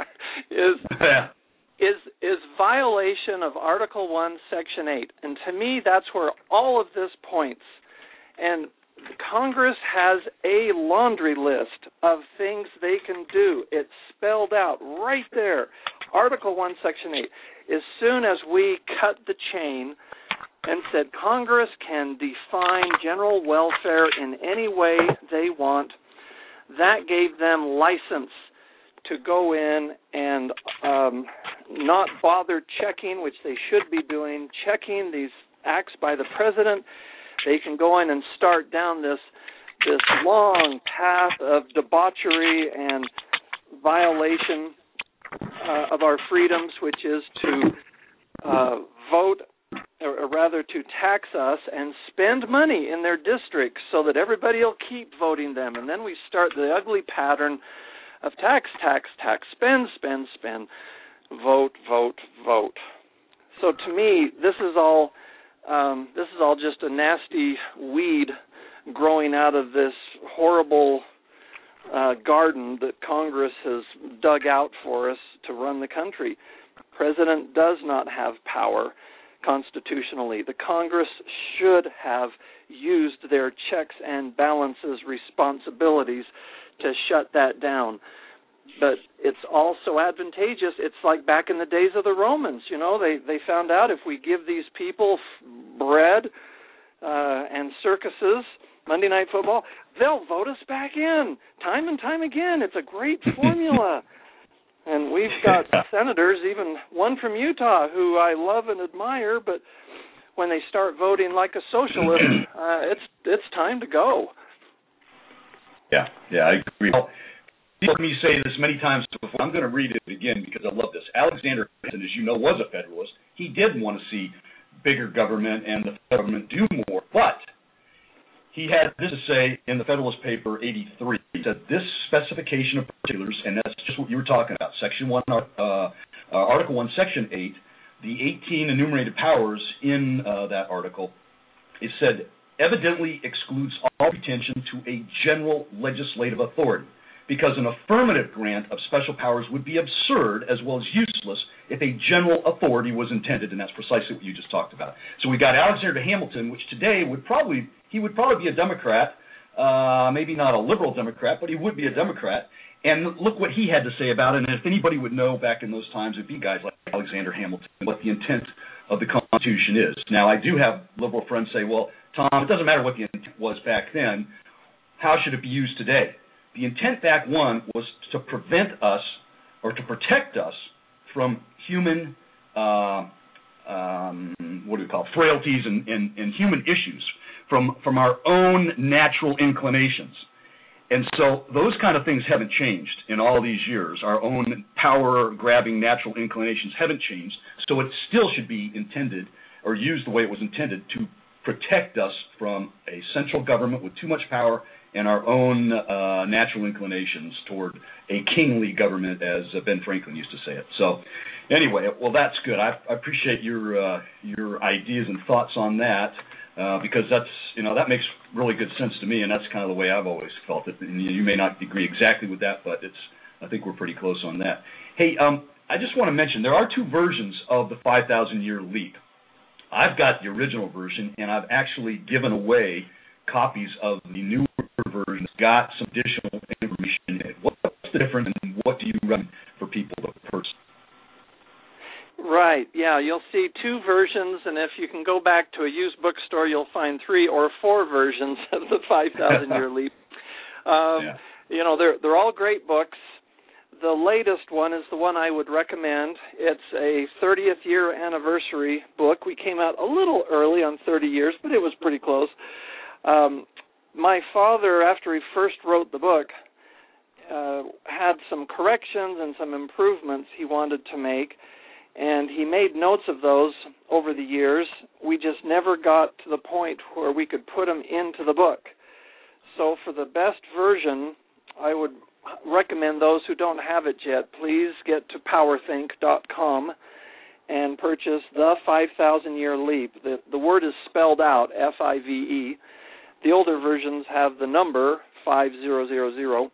C: is
A: yeah.
C: is is violation of Article one, Section eight. And to me, that's where all of this points. And Congress has a laundry list of things they can do. It's spelled out right there. Article one, Section eight. As soon as we cut the chain and said Congress can define general welfare in any way they want, that gave them license to go in and um, not bother checking, which they should be doing, checking these acts by the President. They can go in and start down this this long path of debauchery and violation uh, of our freedoms, which is to uh, vote, or rather to tax us and spend money in their districts so that everybody will keep voting them. And then we start the ugly pattern of tax, tax, tax, spend, spend, spend, vote, vote, vote. So to me, this is all um, this is all just a nasty weed growing out of this horrible uh, garden that Congress has dug out for us to run the country. The President does not have power constitutionally. The Congress should have used their checks and balances responsibilities to shut that down. But it's also advantageous. It's like back in the days of the Romans, you know, they, they found out if we give these people bread uh, and circuses Monday Night Football, they'll vote us back in time and time again. It's a great formula. And we've got senators, even one from Utah, who I love and admire, but when they start voting like a socialist, uh, it's it's time to go.
A: Yeah, yeah, I agree. Well, you've heard me say this many times before. I'm going to read it again because I love this. Alexander Hamilton, as you know, was a Federalist. He did want to see bigger government and the government do more, but he had this to say in the Federalist Paper eighty-three. He said, this specification of particulars, and that's just what you were talking about, Section one, uh, uh, Article one, Section eight, the eighteen enumerated powers in uh, that article, it said, evidently excludes all pretension to a general legislative authority, because an affirmative grant of special powers would be absurd as well as useless if a general authority was intended, and that's precisely what you just talked about. So we got Alexander Hamilton, which today would probably, he would probably be a Democrat, uh, maybe not a liberal Democrat, but he would be a Democrat, and look what he had to say about it, and if anybody would know back in those times, it'd be guys like Alexander Hamilton, what the intent of the Constitution is. Now, I do have liberal friends say, well, Tom, it doesn't matter what the intent was back then. How should it be used today? The intent back one was to prevent us or to protect us from human, uh, um, what do we call it, frailties and, and, and human issues, from, from our own natural inclinations. And so those kind of things haven't changed in all these years. Our own power-grabbing natural inclinations haven't changed. So it still should be intended or used the way it was intended to protect us from a central government with too much power and our own uh, natural inclinations toward a kingly government, as uh, Ben Franklin used to say it. So anyway, well, that's good. I, I appreciate your uh, your ideas and thoughts on that, uh, because that's, you know, that makes really good sense to me, and that's kind of the way I've always felt it. And you may not agree exactly with that, but it's I think we're pretty close on that. Hey, um, I just want to mention there are two versions of the five thousand year leap. I've got the original version, and I've actually given away copies of the newer version. It's got some additional information in it. What's the difference, and what do you recommend for people to purchase?
C: Right, yeah, you'll see two versions, and if you can go back to a used bookstore, you'll find three or four versions of the five thousand year leap. Um, yeah. You know, they're they're all great books. The latest one is the one I would recommend. It's a thirtieth year anniversary book. We came out a little early on thirty years, but it was pretty close. Um, my father, after he first wrote the book, uh, had some corrections and some improvements he wanted to make, and he made notes of those over the years. We just never got to the point where we could put them into the book. So for the best version, I would recommend those who don't have it yet, please get to powerthink dot com and purchase The five thousand year Leap. The, the word is spelled out, F I V E. The older versions have the number five thousand,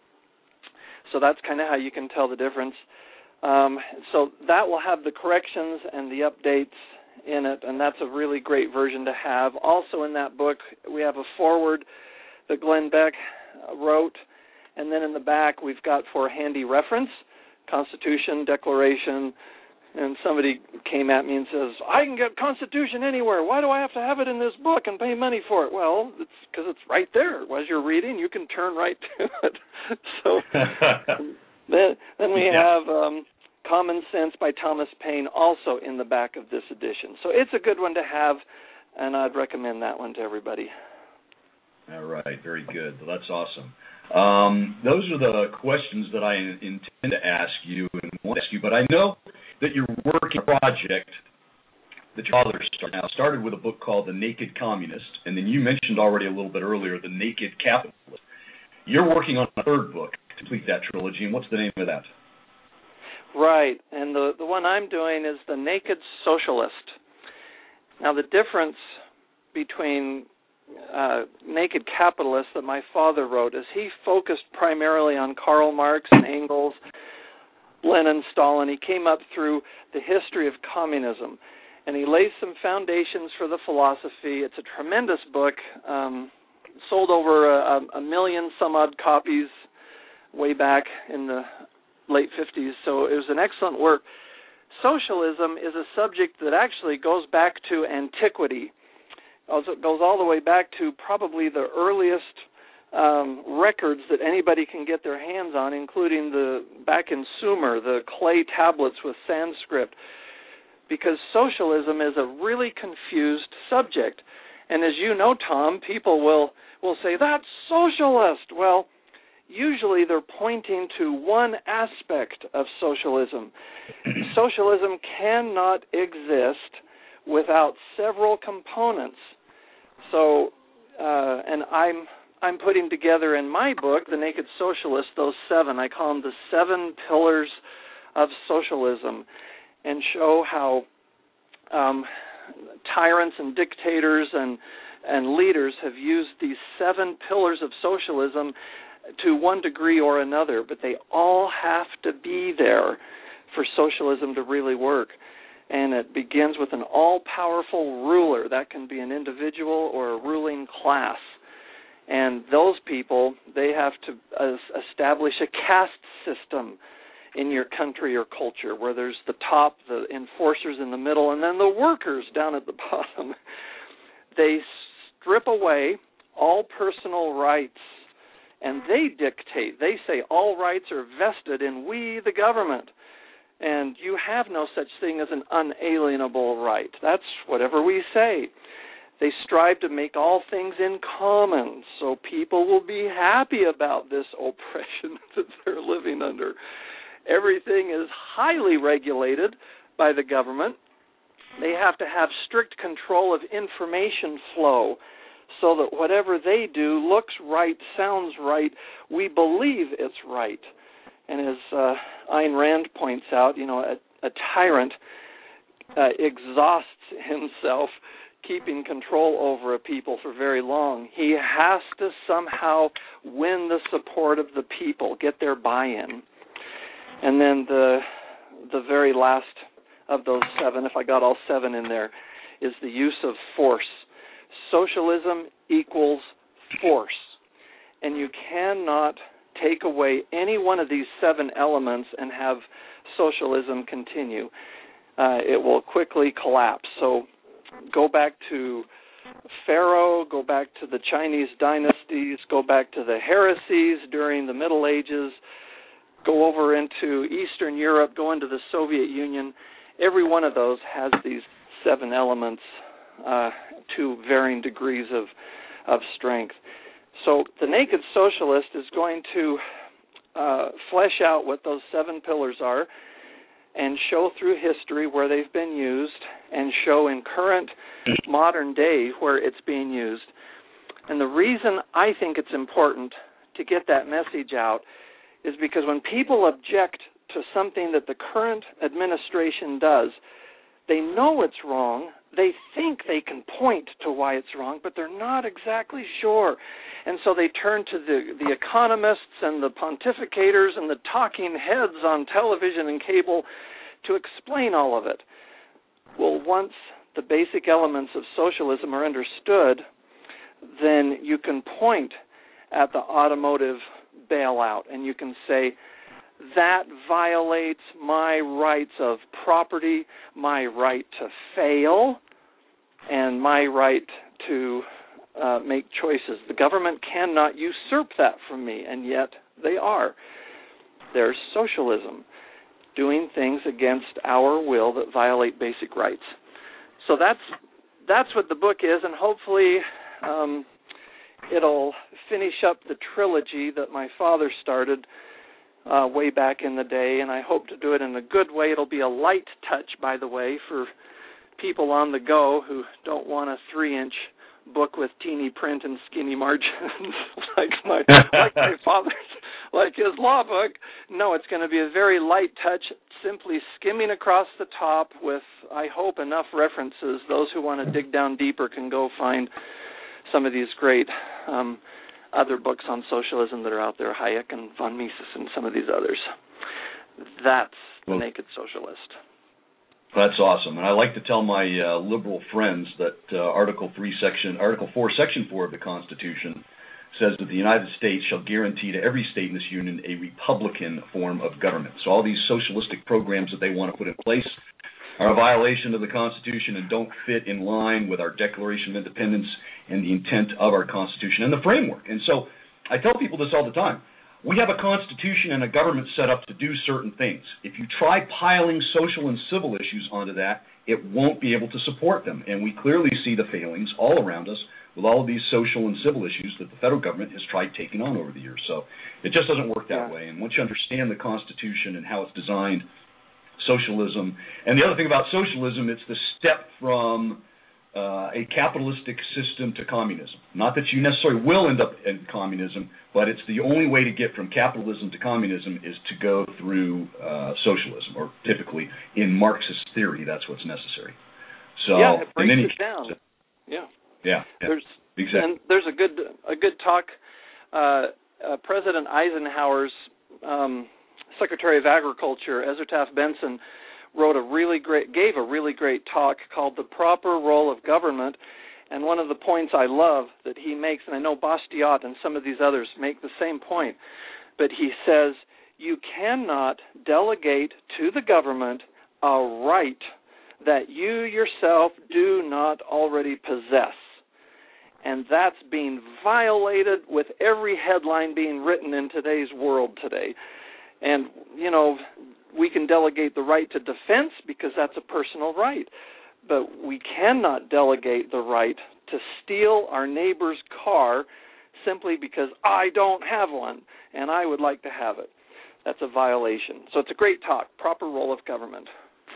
C: so that's kind of how you can tell the difference. Um, so that will have the corrections and the updates in it, and that's a really great version to have. Also in that book, we have a foreword that Glenn Beck wrote, and then in the back we've got for handy reference, Constitution, Declaration, and somebody came at me and says, I can get Constitution anywhere. Why do I have to have it in this book and pay money for it? Well, it's because it's right there. As you're reading, you can turn right to it. So then, then we yeah. have um, Common Sense by Thomas Paine also in the back of this edition. So it's a good one to have, and I'd recommend that one to everybody.
A: All right, very good. Well, that's awesome. Um, those are the questions that I intend to ask you and want to ask you, but I know that your working project that your father started, now started with a book called The Naked Communist, and then you mentioned already a little bit earlier The Naked Capitalist. You're working on a third book to complete that trilogy, and what's the name of that?
C: Right, and the, the one I'm doing is The Naked Socialist. Now the difference between Uh, Naked Capitalist that my father wrote is he focused primarily on Karl Marx and Engels, Lenin, Stalin. He came up through the history of communism, and he lays some foundations for the philosophy. It's a tremendous book, um, sold over a, a million some odd copies way back in the late fifties, so it was an excellent work. Socialism is a subject that actually goes back to antiquity. goes all the way back to probably the earliest um, records that anybody can get their hands on, including the back in Sumer, the clay tablets with Sanskrit, because socialism is a really confused subject. And as you know, Tom, people will, will say, that's socialist. Well, usually they're pointing to one aspect of socialism. Socialism cannot exist without several components. So, uh, and I'm I'm putting together in my book, The Naked Socialist, those seven. I call them the seven pillars of socialism, and show how um, tyrants and dictators and and leaders have used these seven pillars of socialism to one degree or another, but they all have to be there for socialism to really work. And it begins with an all-powerful ruler. That can be an individual or a ruling class. And those people, they have to uh, establish a caste system in your country or culture, where there's the top, the enforcers in the middle, and then the workers down at the bottom. They strip away all personal rights, and they dictate. They say all rights are vested in we, the government. And you have no such thing as an unalienable right. That's whatever we say. They strive to make all things in common, so people will be happy about this oppression that they're living under. Everything is highly regulated by the government. They have to have strict control of information flow so that whatever they do looks right, sounds right, we believe it's right. And as uh, Ayn Rand points out, you know, a, a tyrant uh, exhausts himself keeping control over a people for very long. He has to somehow win the support of the people, get their buy-in. And then the the very last of those seven, if I got all seven in there, is the use of force. Socialism equals force. And you cannot take away any one of these seven elements and have socialism continue. Uh, it will quickly collapse. So go back to Pharaoh, go back to the Chinese dynasties, go back to the heresies during the Middle Ages, go over into Eastern Europe, go into the Soviet Union. Every one of those has these seven elements uh, to varying degrees of, of strength. So the Naked Socialist is going to uh, flesh out what those seven pillars are and show through history where they've been used and show in current modern day where it's being used. And the reason I think it's important to get that message out is because when people object to something that the current administration does, they know it's wrong. They think they can point to why it's wrong, but they're not exactly sure. And so they turn to the, the economists and the pontificators and the talking heads on television and cable to explain all of it. Well, once the basic elements of socialism are understood, then you can point at the automotive bailout and you can say, that violates my rights of property, my right to fail, and my right to uh, make choices. The government cannot usurp that from me, and yet they are. There's socialism, doing things against our will that violate basic rights. So that's that's what the book is, and hopefully um, it'll finish up the trilogy that my father started Uh, way back in the day, and I hope to do it in a good way. It'll be a light touch, by the way, for people on the go who don't want a three-inch book with teeny print and skinny margins like my like my father's, like his law book. No, it's going to be a very light touch, simply skimming across the top with, I hope, enough references. Those who want to dig down deeper can go find some of these great um other books on socialism that are out there, Hayek and von Mises and some of these others. That's The well, Naked Socialist.
A: That's awesome. And I like to tell my uh, liberal friends that uh, Article three, Section Article four, Section four of the Constitution says that the United States shall guarantee to every state in this union a republican form of government. So all these socialistic programs that they want to put in place, are a violation of the Constitution and don't fit in line with our Declaration of Independence and the intent of our Constitution and the framework. And so I tell people this all the time. We have a Constitution and a government set up to do certain things. If you try piling social and civil issues onto that, it won't be able to support them. And we clearly see the failings all around us with all of these social and civil issues that the federal government has tried taking on over the years. So it just doesn't work that
C: yeah.
A: way. And once you understand the Constitution and how it's designed, socialism, and the other thing about socialism, it's the step from uh, a capitalistic system to communism. Not that you necessarily will end up in communism, but it's the only way to get from capitalism to communism is to go through uh, socialism, or typically in Marxist theory, that's what's necessary. So,
C: yeah, it breaks
A: any,
C: it down. Yeah.
A: Yeah, yeah,
C: there's
A: exactly.
C: And there's a good a good talk. Uh, uh, President Eisenhower's um, Secretary of Agriculture, Ezra Taft Benson, wrote a really great gave a really great talk called "The Proper Role of Government." And one of the points I love that he makes, and I know Bastiat and some of these others make the same point, but he says you cannot delegate to the government a right that you yourself do not already possess. And that's being violated with every headline being written in today's world today. And, you know, we can delegate the right to defense because that's a personal right. But we cannot delegate the right to steal our neighbor's car simply because I don't have one and I would like to have it. That's a violation. So it's a great talk, proper role of government.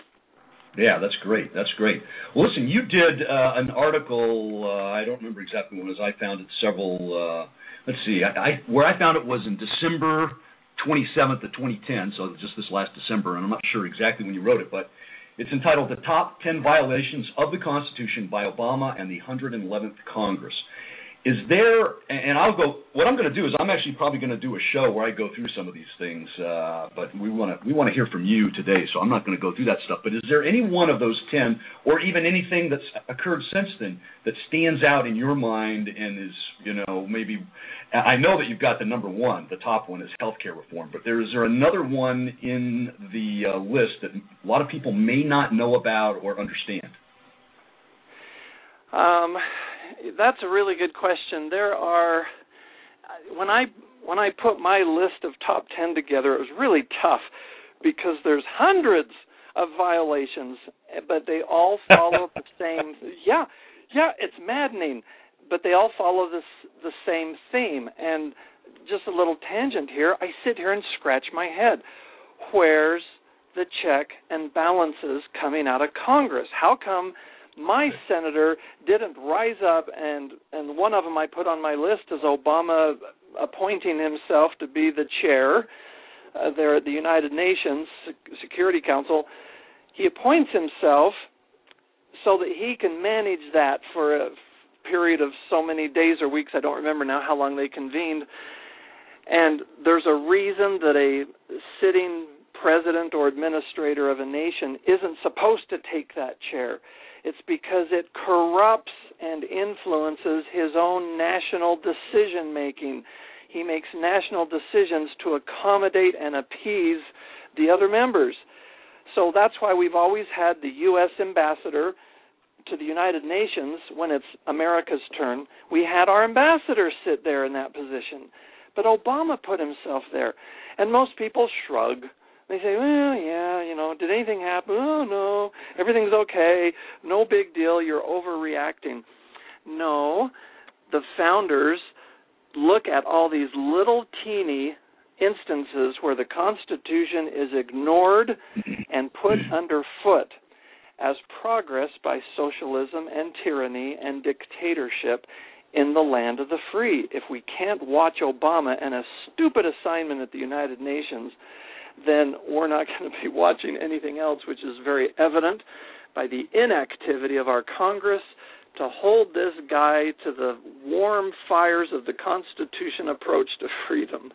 A: Yeah, that's great. That's great. Well, listen, you did uh, an article, uh, I don't remember exactly when it was, I found it several, uh, let's see, I, I, where I found it was in December twenty-seventh of twenty ten, so just this last December, and I'm not sure exactly when you wrote it, but it's entitled The Top ten Violations of the Constitution by Obama and the one hundred eleventh Congress. Is there, and I'll go, what I'm going to do is I'm actually probably going to do a show where I go through some of these things, uh, but we want to we want to hear from you today, so I'm not going to go through that stuff. But is there any one of those ten, or even anything that's occurred since then, that stands out in your mind and is, you know, maybe, I know that you've got the number one, the top one is healthcare reform, but there is there another one in the uh, list that a lot of people may not know about or understand?
C: Um, that's a really good question. There are, when I when I put my list of top ten together, it was really tough because there's hundreds of violations, but they all follow the same. Yeah, yeah, it's maddening, but they all follow this the same theme. And just a little tangent here, I sit here and scratch my head. Where's the check and balances coming out of Congress? How come my senator didn't rise up, and, and one of them I put on my list is Obama appointing himself to be the chair uh, there at the United Nations Security Council. He appoints himself so that he can manage that for a period of so many days or weeks. I don't remember now how long they convened. And there's a reason that a sitting president or administrator of a nation isn't supposed to take that chair. It's because it corrupts and influences his own national decision-making. He makes national decisions to accommodate and appease the other members. So that's why we've always had the U S ambassador to the United Nations. When it's America's turn, we had our ambassador sit there in that position. But Obama put himself there. And most people shrug. They say, well, yeah, you know, did anything happen? Oh, no, everything's okay. No big deal. You're overreacting. No, the founders look at all these little teeny instances where the Constitution is ignored and put underfoot as progress by socialism and tyranny and dictatorship in the land of the free. If we can't watch Obama and a stupid assignment at the United Nations, then we're not going to be watching anything else, which is very evident by the inactivity of our Congress to hold this guy to the warm fires of the Constitution approach to freedom.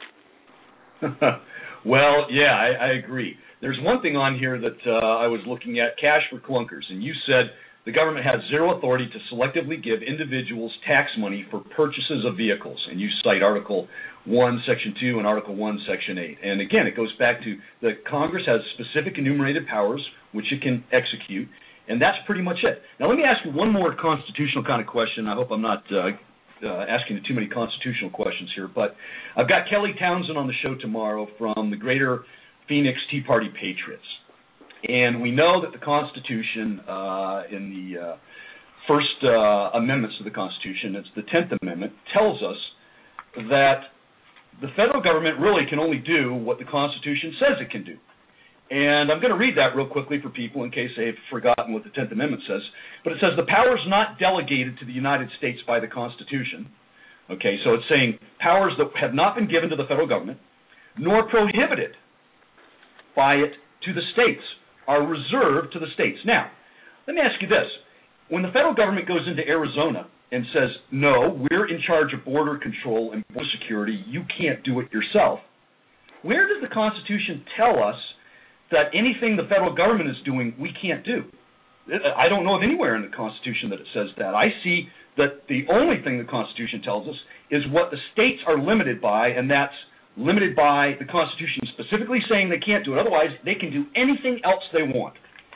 A: Well, yeah, I, I agree. There's one thing on here that uh, I was looking at, cash for clunkers, and you said the government has zero authority to selectively give individuals tax money for purchases of vehicles. And you cite Article one, Section two, and Article one, Section eight. And again, it goes back to the Congress has specific enumerated powers which it can execute, and that's pretty much it. Now, let me ask you one more constitutional kind of question. I hope I'm not uh, uh, asking you too many constitutional questions here, but I've got Kelly Townsend on the show tomorrow from the Greater Phoenix Tea Party Patriots. And we know that the Constitution, uh, in the uh, first uh, amendments to the Constitution, it's the tenth Amendment, tells us that the federal government really can only do what the Constitution says it can do. And I'm going to read that real quickly for people in case they've forgotten what the tenth Amendment says. But it says the powers not delegated to the United States by the Constitution. Okay, so it's saying powers that have not been given to the federal government, nor prohibited by it to the states, are reserved to the states. Now, let me ask you this. When the federal government goes into Arizona and says, no, we're in charge of border control and border security, you can't do it yourself, where does the Constitution tell us that anything the federal government is doing we can't do? I don't know of anywhere in the Constitution that it says that. I see that the only thing the Constitution tells us is what the states are limited by, and that's limited by the Constitution specifically saying they can't do it. Otherwise, they can do anything else they want.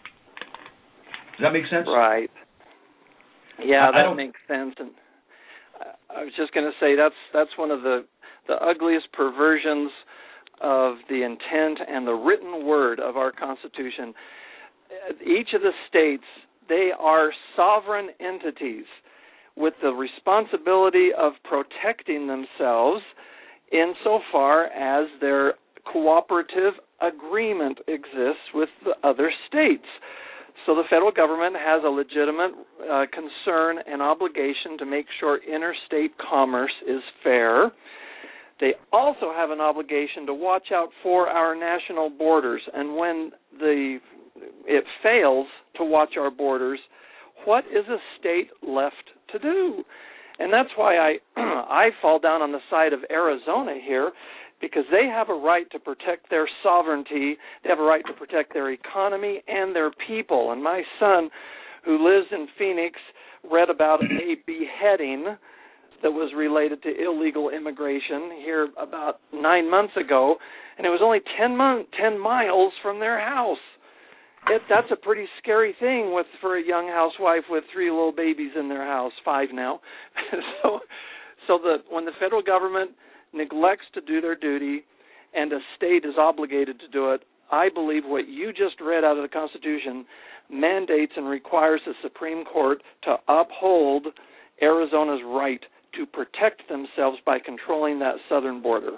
A: Does that make sense?
C: Right. Yeah,
A: I,
C: that
A: I
C: makes sense. And I was just going to say that's that's one of the the ugliest perversions of the intent and the written word of our Constitution. Each of the states, they are sovereign entities with the responsibility of protecting themselves insofar as their cooperative agreement exists with the other states. So the federal government has a legitimate uh, concern and obligation to make sure interstate commerce is fair. They also have an obligation to watch out for our national borders. And when the it fails to watch our borders, what is a state left to do? And that's why I I fall down on the side of Arizona here, because they have a right to protect their sovereignty. They have a right to protect their economy and their people. And my son, who lives in Phoenix, read about a beheading that was related to illegal immigration here about nine months ago, and it was only ten, mon- ten miles from their house. It, that's a pretty scary thing with for a young housewife with three little babies in their house, five now. so so the, when the federal government neglects to do their duty and a state is obligated to do it, I believe what you just read out of the Constitution mandates and requires the Supreme Court to uphold Arizona's right to protect themselves by controlling that southern border.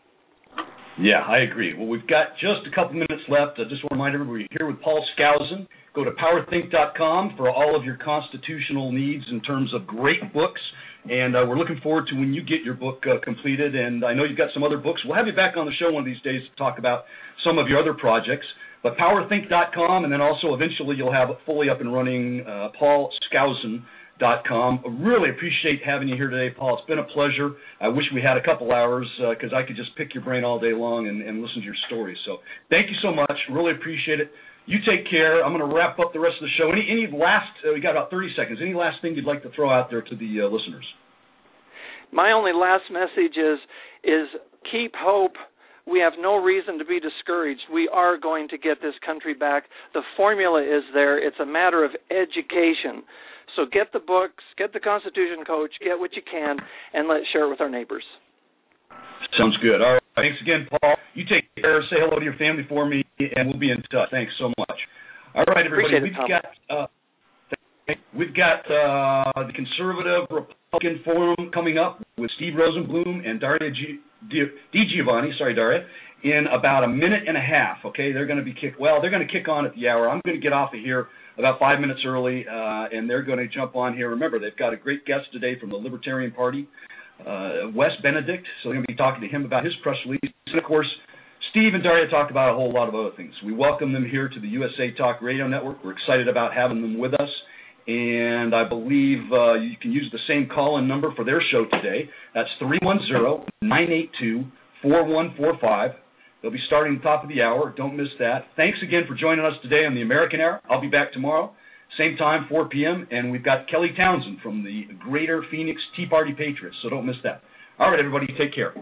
A: Yeah, I agree. Well, we've got just a couple minutes left. I just want to remind everybody we're here with Paul Skousen. Go to power think dot com for all of your constitutional needs in terms of great books. And uh, we're looking forward to when you get your book uh, completed. And I know you've got some other books. We'll have you back on the show one of these days to talk about some of your other projects. But power think dot com, and then also eventually you'll have it fully up and running, uh, paul skousen dot com. I really appreciate having you here today, Paul. It's been a pleasure. I wish we had a couple hours because uh, I could just pick your brain all day long and, and listen to your stories. So thank you so much. Really appreciate it. You take care. I'm going to wrap up the rest of the show. Any any last, uh, we got about thirty seconds, any last thing you'd like to throw out there to the uh, listeners?
C: My only last message is is keep hope. We have no reason to be discouraged. We are going to get this country back. The formula is there. It's a matter of education. So get the books, get the Constitution, Coach, get what you can, and let's share it with our neighbors.
A: Sounds good. All right. Thanks again, Paul. You take care. Say hello to your family for me, and we'll be in touch. Thanks so much. All right, everybody.
C: Appreciate
A: we've
C: it,
A: got uh, we've got uh, the Conservative Republican Forum coming up with Steve Rosenblum and Daria G- DiGiovanni. Sorry, Daria. In about a minute and a half. Okay, they're going to be kick. Well, they're going to kick on at the hour. I'm going to get off of here about five minutes early, uh, and they're going to jump on here. Remember, they've got a great guest today from the Libertarian Party, uh, Wes Benedict, so they're going to be talking to him about his press release. And, of course, Steve and Daria talked about a whole lot of other things. We welcome them here to the U S A Talk Radio Network. We're excited about having them with us, and I believe uh, you can use the same call-in number for their show today. That's three one zero, nine eight two, four one four five. They'll be starting at the top of the hour. Don't miss that. Thanks again for joining us today on the American Hour. I'll be back tomorrow, Same time, four p.m., and we've got Kelly Townsend from the Greater Phoenix Tea Party Patriots, so don't miss that. All right, everybody, take care.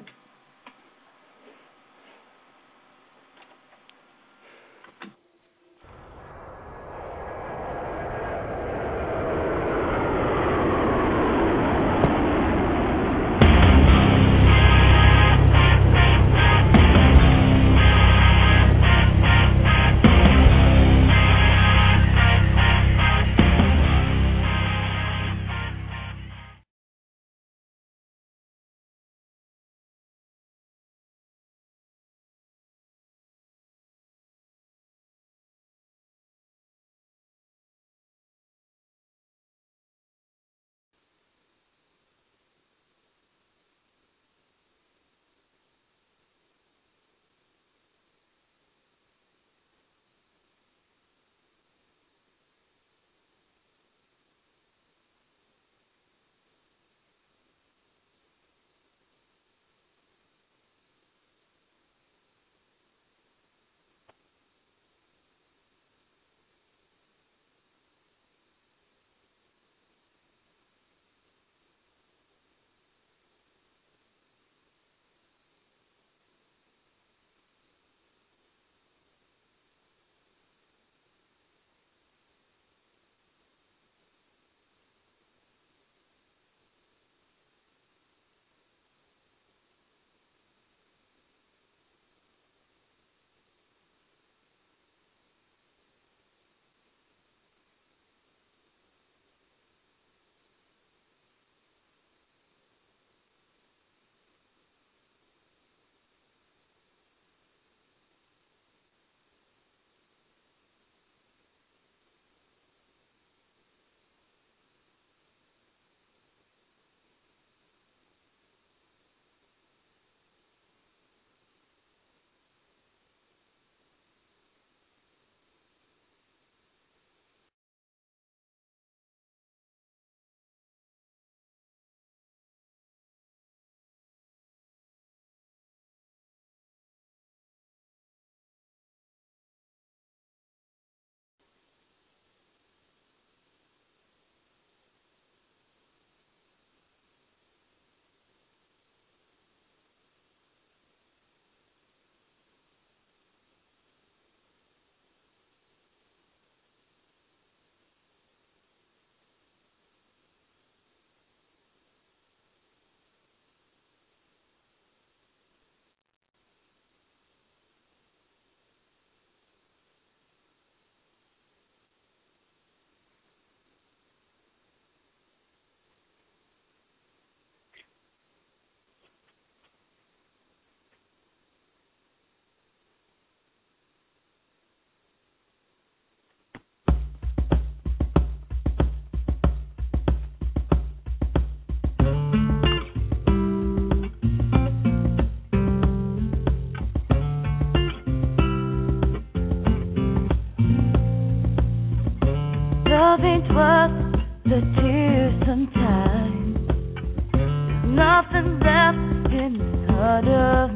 E: Love ain't worth the tears sometimes. There's nothing left in this heart of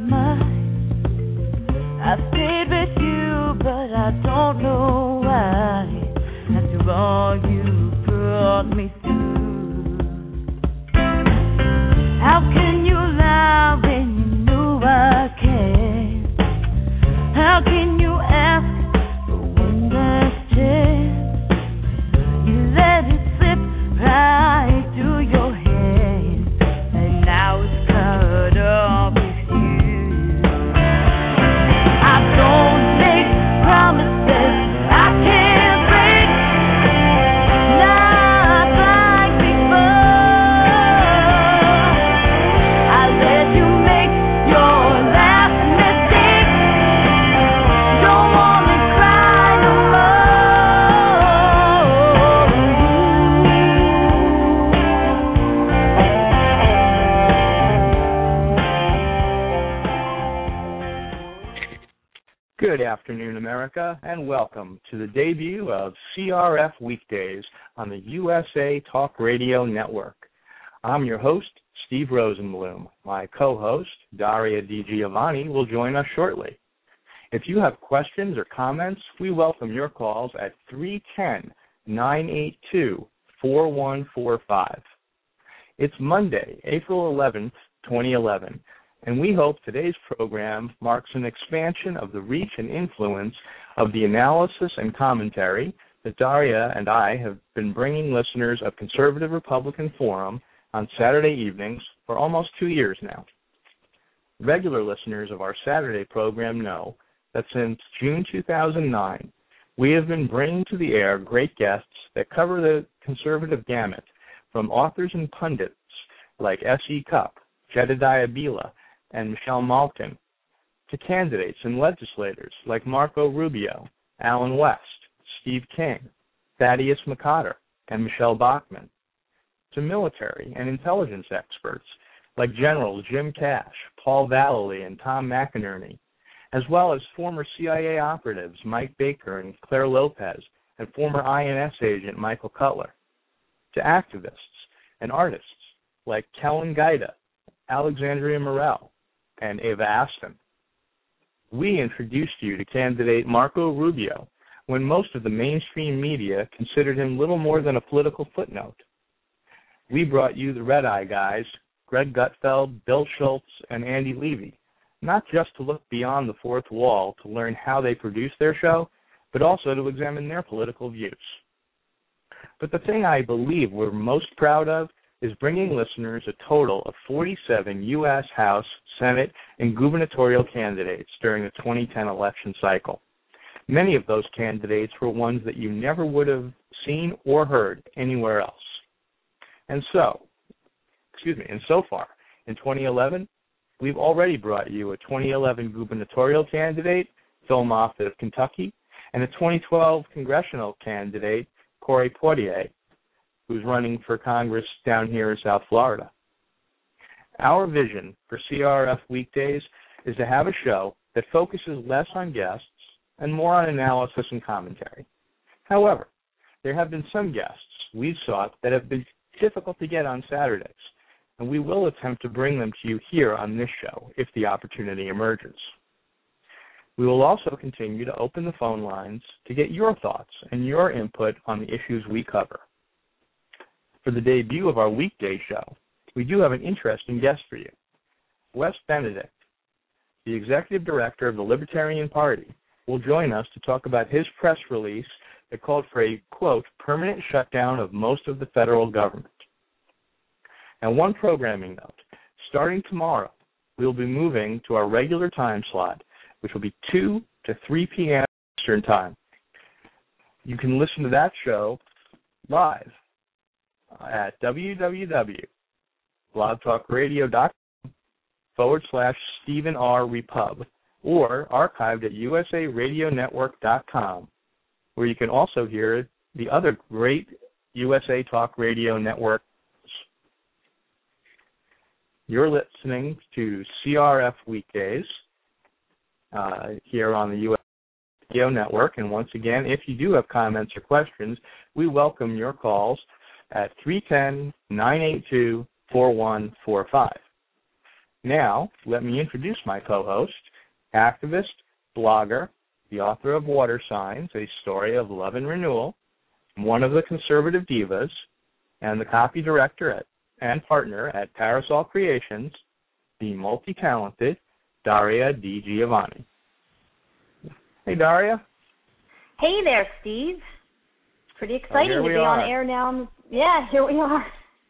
E: mine. I've stayed with you, but I don't know why. After all you brought me through, how can you lie when you know I can't? How can you ask for one last chance? Let it slip right through your hands, and now it's cut off with you. I don't make promises I can't break, not like before. I let you make your last mistake. Don't wanna cry no more.
F: Good afternoon, America, and welcome to the debut of C R F Weekdays on the U S A Talk Radio Network. I'm your host, Steve Rosenblum. My co-host, Daria DiGiovanni, will join us shortly. If you have questions or comments, we welcome your calls at three one zero, nine eight two, four one four five. It's Monday, April eleventh, twenty eleven, and we hope today's program marks an expansion of the reach and influence of the analysis and commentary that Daria and I have been bringing listeners of Conservative Republican Forum on Saturday evenings for almost two years now. Regular listeners of our Saturday program know that since June two thousand nine, we have been bringing to the air great guests that cover the conservative gamut, from authors and pundits like S E. Cupp, Jedediah Bila, and Michelle Malkin, to candidates and legislators like Marco Rubio, Alan West, Steve King, Thaddeus McCotter, and Michelle Bachmann, to military and intelligence experts like Generals Jim Cash, Paul Vallely, and Tom McInerney, as well as former C I A operatives Mike Baker and Claire Lopez, and former I N S agent Michael Cutler, to activists and artists like Kellen Gaida, Alexandria Morel, and Ava Aston. We introduced you to candidate Marco Rubio when most of the mainstream media considered him little more than a political footnote. We brought you the Red Eye guys, Greg Gutfeld, Bill Schultz, and Andy Levy, not just to look beyond the fourth wall to learn how they produce their show, but also to examine their political views. But the thing I believe we're most proud of is bringing listeners a total of forty-seven U S House, Senate, and gubernatorial candidates during the twenty ten election cycle. Many of those candidates were ones that you never would have seen or heard anywhere else. And so, excuse me, and so far, in twenty eleven, we've already brought you a twenty eleven gubernatorial candidate, Phil Moffitt of Kentucky, and a twenty twelve congressional candidate, Corey Poitier, who's running for Congress down here in South Florida. Our vision for C R F Weekdays is to have a show that focuses less on guests and more on analysis and commentary. However, there have been some guests we've sought that have been difficult to get on Saturdays, and we will attempt to bring them to you here on this show if the opportunity emerges. We will also continue to open the phone lines to get your thoughts and your input on the issues we cover. For the debut of our weekday show, we do have an interesting guest for you. Wes Benedict, the executive director of the Libertarian Party, will join us to talk about his press release that called for a, quote, permanent shutdown of most of the federal government. And one programming note, starting tomorrow, we will be moving to our regular time slot, which will be two to three p.m. Eastern Time. You can listen to that show live at www.blogtalkradio.com forward slash Stephen R. Repub or archived at u s a radio network dot com, where you can also hear the other great U S A Talk Radio Network. You're listening to C R F Weekdays uh, here on the U S A Radio Network, and once again, if you do have comments or questions, we welcome your calls at three one zero, nine eight two, four one four five. Now, let me introduce my co-host, activist, blogger, the author of Water Signs, A Story of Love and Renewal, one of the conservative divas, and the copy director at, and partner at Parasol Creations, the multi-talented Daria Di Giovanni. Hey, Daria.
G: Hey there, Steve. Pretty exciting
F: oh,
G: to be
F: are.
G: on air now. Yeah, here we are.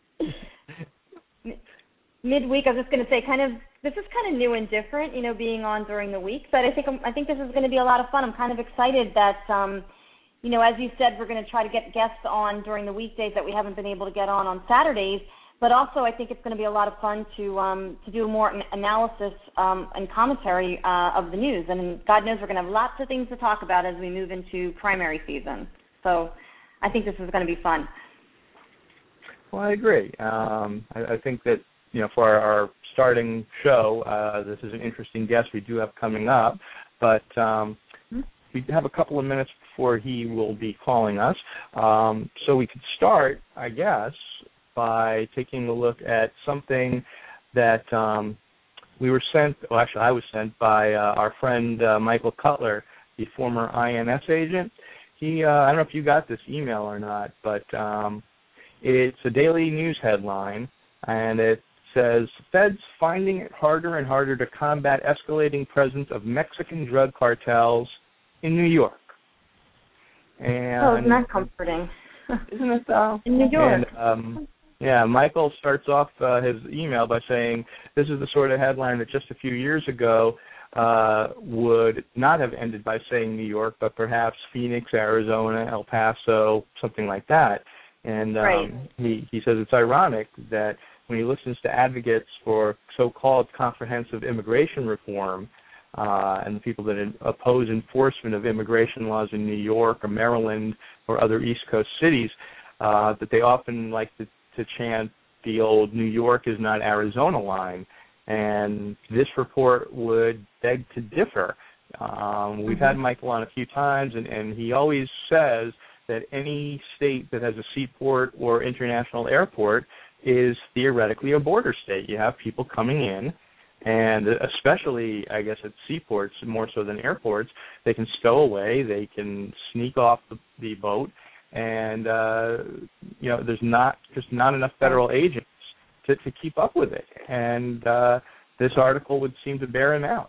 G: Midweek, I was just going to say, kind of, this is kind of new and different, you know, being on during the week. But I think I think this is going to be a lot of fun. I'm kind of excited that, um, you know, as you said, we're going to try to get guests on during the weekdays that we haven't been able to get on on Saturdays. But also, I think it's going to be a lot of fun to um, to do more analysis um, and commentary uh, of the news. And God knows we're going to have lots of things to talk about as we move into primary season. So I think this is going to be fun.
F: Well, I agree. Um, I, I think that, you know, for our, our starting show, uh, this is an interesting guest we do have coming up. But um, mm-hmm. we have a couple of minutes before he will be calling us. Um, so we could start, I guess, by taking a look at something that um, we were sent, well, actually I was sent by uh, our friend uh, Michael Cutler, the former I N S agent. he, uh, I don't know if you got this email or not, but um, it's a daily news headline, and it says, Feds finding it harder and harder to combat escalating presence of Mexican drug cartels in New York. And
G: oh, isn't that comforting?
F: Isn't it, though?
G: In New York.
F: And, um, yeah, Michael starts off uh, his email by saying, this is the sort of headline that just a few years ago uh, would not have ended by saying New York, but perhaps Phoenix, Arizona, El Paso, something like that. And um,
G: right.
F: he, he says it's ironic that when he listens to advocates for so-called comprehensive immigration reform uh, and the people that oppose enforcement of immigration laws in New York or Maryland or other East Coast cities, uh, that they often like to, to chant the old New York is not Arizona line. And this report would beg to differ. Um, we've
G: mm-hmm.
F: had Michael on a few times, and, and he always says that any state that has a seaport or international airport is theoretically a border state. You have people coming in, and especially, I guess, at seaports, more so than airports, they can stow away, they can sneak off the, the boat, and, uh, you know, there's not just not enough federal agents to, to keep up with it. And uh, this article would seem to bear him out.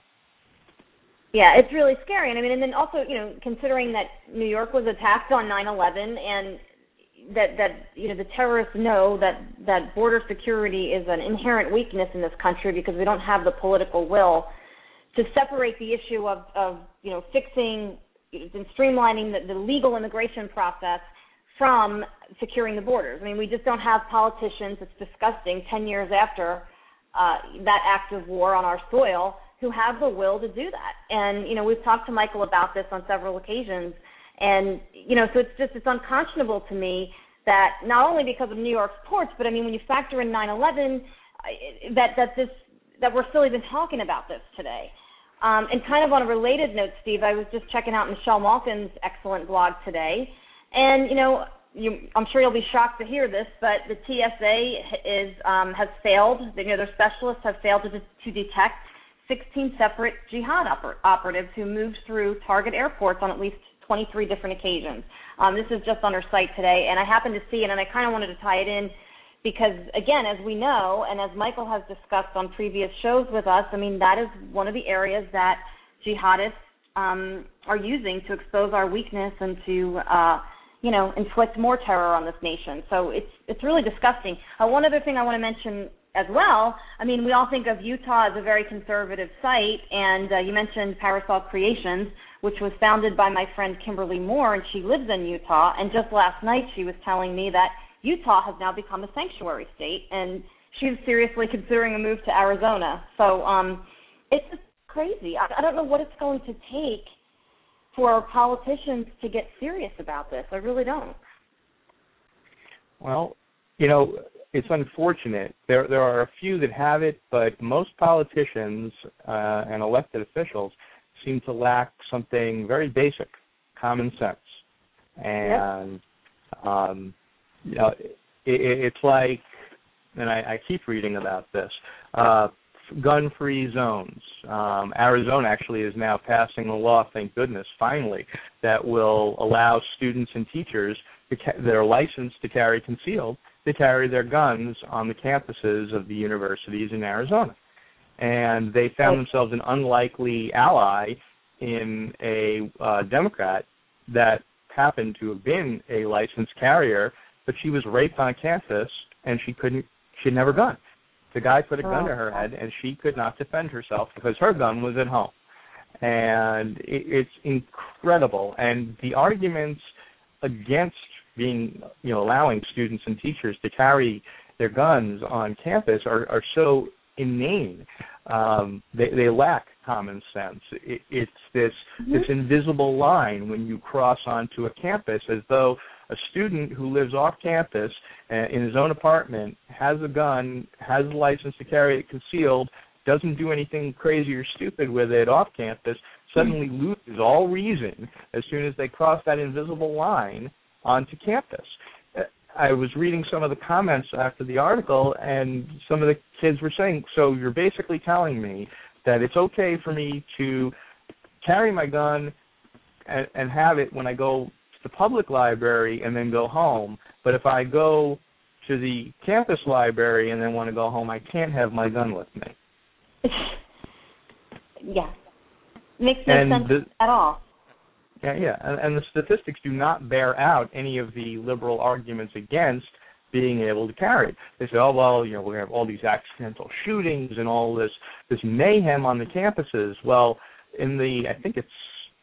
G: Yeah, it's really scary. And I mean, and then also, you know, considering that New York was attacked on nine eleven and that, that you know, the terrorists know that, that border security is an inherent weakness in this country because we don't have the political will to separate the issue of, of you know, fixing and streamlining the, the legal immigration process from securing the borders. I mean, we just don't have politicians, it's disgusting, ten years after uh, that act of war on our soil, who have the will to do that. And, you know, we've talked to Michael about this on several occasions. And, you know, so it's just, it's unconscionable to me that not only because of New York's ports, but I mean, when you factor in nine eleven, that, that this, that we're still even talking about this today. Um, and kind of on a related note, Steve, I was just checking out Michelle Malkin's excellent blog today. And, you know, you, I'm sure you'll be shocked to hear this, but the T S A is, um, has failed, you know, their specialists have failed to, to detect sixteen separate jihad oper- operatives who moved through target airports on at least twenty-three different occasions. Um, this is just on her site today, and I happened to see it, and I kind of wanted to tie it in because, again, as we know, and as Michael has discussed on previous shows with us, I mean, that is one of the areas that jihadists um, are using to expose our weakness and to, uh, you know, inflict more terror on this nation. So it's it's really disgusting. Uh, one other thing I want to mention as well, I mean, we all think of Utah as a very conservative site, and uh, you mentioned Parasol Creations, which was founded by my friend Kimberly Moore, and she lives in Utah, and just last night she was telling me that Utah has now become a sanctuary state, and she's seriously considering a move to Arizona. So um, it's just crazy. I, I don't know what it's going to take for politicians to get serious about this. I really don't.
F: Well, you know, it's unfortunate. There there are a few that have it, but most politicians uh, and elected officials seem to lack something very basic, common sense. And, yep. um, you know, it, it's like, and I, I keep reading about this, uh, gun-free zones. Um, Arizona actually is now passing a law, thank goodness, finally, that will allow students and teachers to ca- that are licensed to carry concealed to carry their guns on the campuses of the universities in Arizona. And they found themselves an unlikely ally in a uh, Democrat that happened to have been a licensed carrier, but she was raped on campus and she couldn't, she had never gun. The guy put a gun to her head and she could not defend herself because her gun was at home. And it, it's incredible. And the arguments against being, you know, allowing students and teachers to carry their guns on campus are, are so inane. Um, they, they lack common sense. It, it's this mm-hmm. this invisible line when you cross onto a campus, as though a student who lives off campus uh, in his own apartment, has a gun, has a license to carry it concealed, doesn't do anything crazy or stupid with it off campus, suddenly mm-hmm. loses all reason as soon as they cross that invisible line onto campus. I was reading some of the comments after the article, and some of the kids were saying, so you're basically telling me that it's okay for me to carry my gun and, and have it when I go to the public library and then go home. But if I go to the campus library and then want to go home, I can't have my gun with me.
G: Yeah. Makes no
F: and
G: sense
F: the,
G: at all.
F: Yeah, yeah. And, and the statistics do not bear out any of the liberal arguments against being able to carry. They say, oh, well, you know, we're going to have all these accidental shootings and all this, this mayhem on the campuses. Well, in the, I think it's,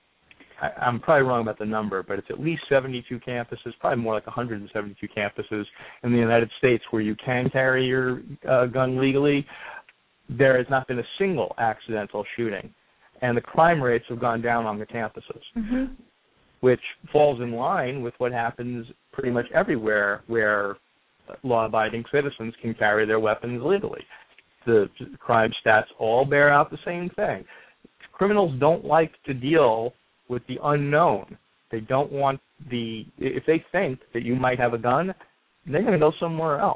F: I, I'm probably wrong about the number, but it's at least seventy-two campuses, probably more like one hundred seventy-two campuses in the United States where you can carry your uh, gun legally. There has not been a single accidental shooting, and the crime rates have gone down on the campuses,
G: mm-hmm.
F: which falls in line with what happens pretty much everywhere where law-abiding citizens can carry their weapons legally. The crime stats all bear out the same thing. Criminals don't like to deal with the unknown. They don't want the, if they think that you might have a gun, they're going to go somewhere else.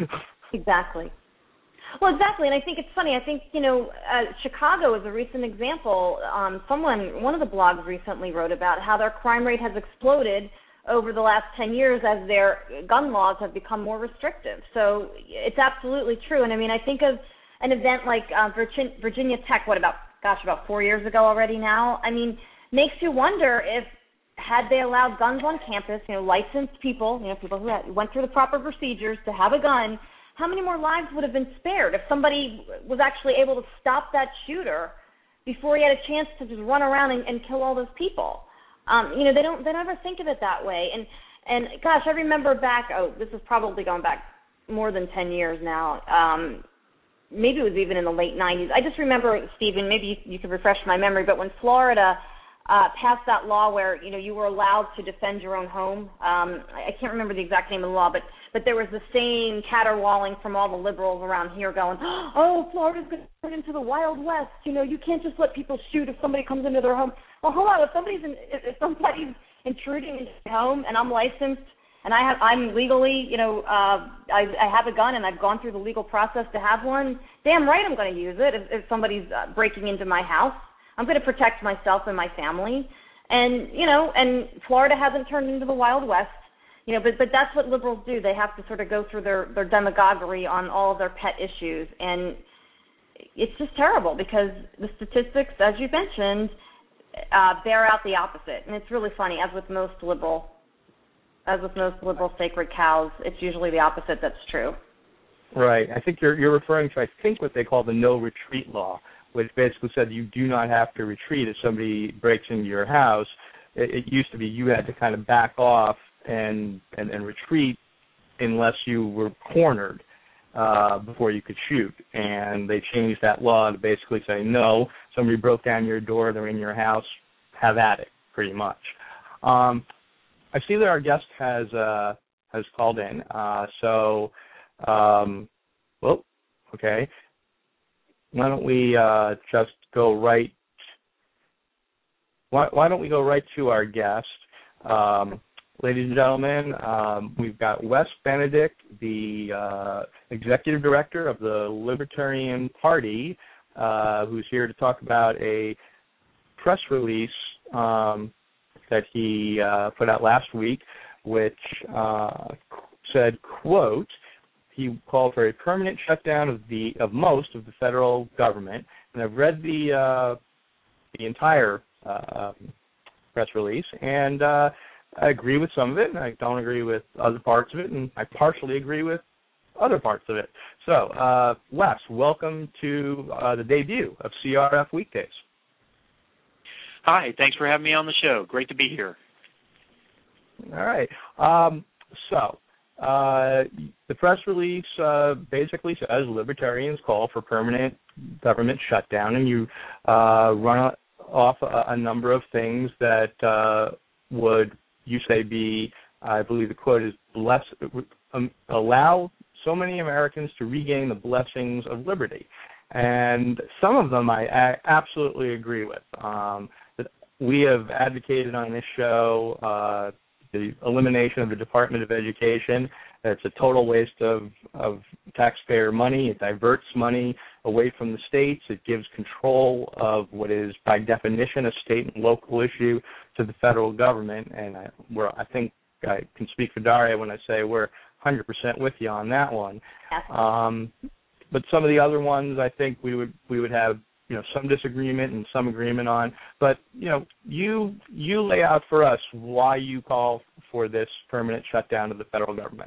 G: Exactly. Well, exactly, and I think it's funny. I think, you know, uh, Chicago is a recent example. Um, someone, one of the blogs recently wrote about how their crime rate has exploded over the last ten years as their gun laws have become more restrictive. So it's absolutely true. And, I mean, I think of an event like uh, Virginia Tech, what, about, gosh, about four years ago already now? I mean, makes you wonder if, had they allowed guns on campus, you know, licensed people, you know, people who had, went through the proper procedures to have a gun, how many more lives would have been spared if somebody was actually able to stop that shooter before he had a chance to just run around and, and kill all those people? Um, you know, they don't, they never think of it that way. And, and gosh, I remember back, oh, this is probably going back more than ten years now. Um, maybe it was even in the late nineties. I just remember, Stephen, maybe you, you could refresh my memory, but when Florida uh, passed that law where, you know, you were allowed to defend your own home. Um, I can't remember the exact name of the law, but, but there was the same caterwauling from all the liberals around here going, oh, Florida's going to turn into the Wild West. You know, you can't just let people shoot if somebody comes into their home. Well, hold on. If somebody's in, if somebody's intruding into my home and I'm licensed and I have, I'm legally, you know, uh, I, I have a gun and I've gone through the legal process to have one, damn right I'm going to use it if, if somebody's uh, breaking into my house. I'm going to protect myself and my family. And, you know, and Florida hasn't turned into the Wild West, you know, but, but that's what liberals do. They have to sort of go through their, their demagoguery on all of their pet issues. And it's just terrible because the statistics, as you mentioned, uh, bear out the opposite. And it's really funny, as with most liberal, as with most liberal sacred cows, it's usually the opposite that's true.
F: Right. I think you're you're referring to, I think, what they call the no retreat law, which basically said you do not have to retreat if somebody breaks into your house. It, it used to be you had to kind of back off and and, and retreat unless you were cornered uh, before you could shoot. And they changed that law to basically say, no, somebody broke down your door, they're in your house, have at it, pretty much. Um, I see that our guest has uh, has called in. Uh, so, um, well, okay. Why don't we uh, just go right? Why, why don't we go right to our guest, um, ladies and gentlemen? Um, we've got Wes Benedict, the uh, executive director of the Libertarian Party, uh, who's here to talk about a press release um, that he uh, put out last week, which uh, said, quote, he called for a permanent shutdown of the of most of the federal government. And I've read the uh, the entire uh, press release, and uh, I agree with some of it, and I don't agree with other parts of it, and I partially agree with other parts of it. So, uh, Wes, welcome to uh, the debut of C R F Weekdays.
H: Hi, thanks for having me on the show. Great to be here.
F: All right. Um, so, uh, the press release uh, basically says libertarians call for permanent government shutdown, and you uh, run off a, a number of things that uh, would, you say, be, I believe the quote is, bless, um, allow so many Americans to regain the blessings of liberty. And some of them I, I absolutely agree with. Um, we have advocated on this show uh, the elimination of the Department of Education. It's a total waste of, of taxpayer money. It diverts money away from the states. It gives control of what is, by definition, a state and local issue to the federal government. And I, we're, I think I can speak for Daria when I say we're one hundred percent with you on that one. Um, but some of the other ones, I think we would we would have you know some disagreement and some agreement on. But you know, you you lay out for us why you call for this permanent shutdown of the federal government.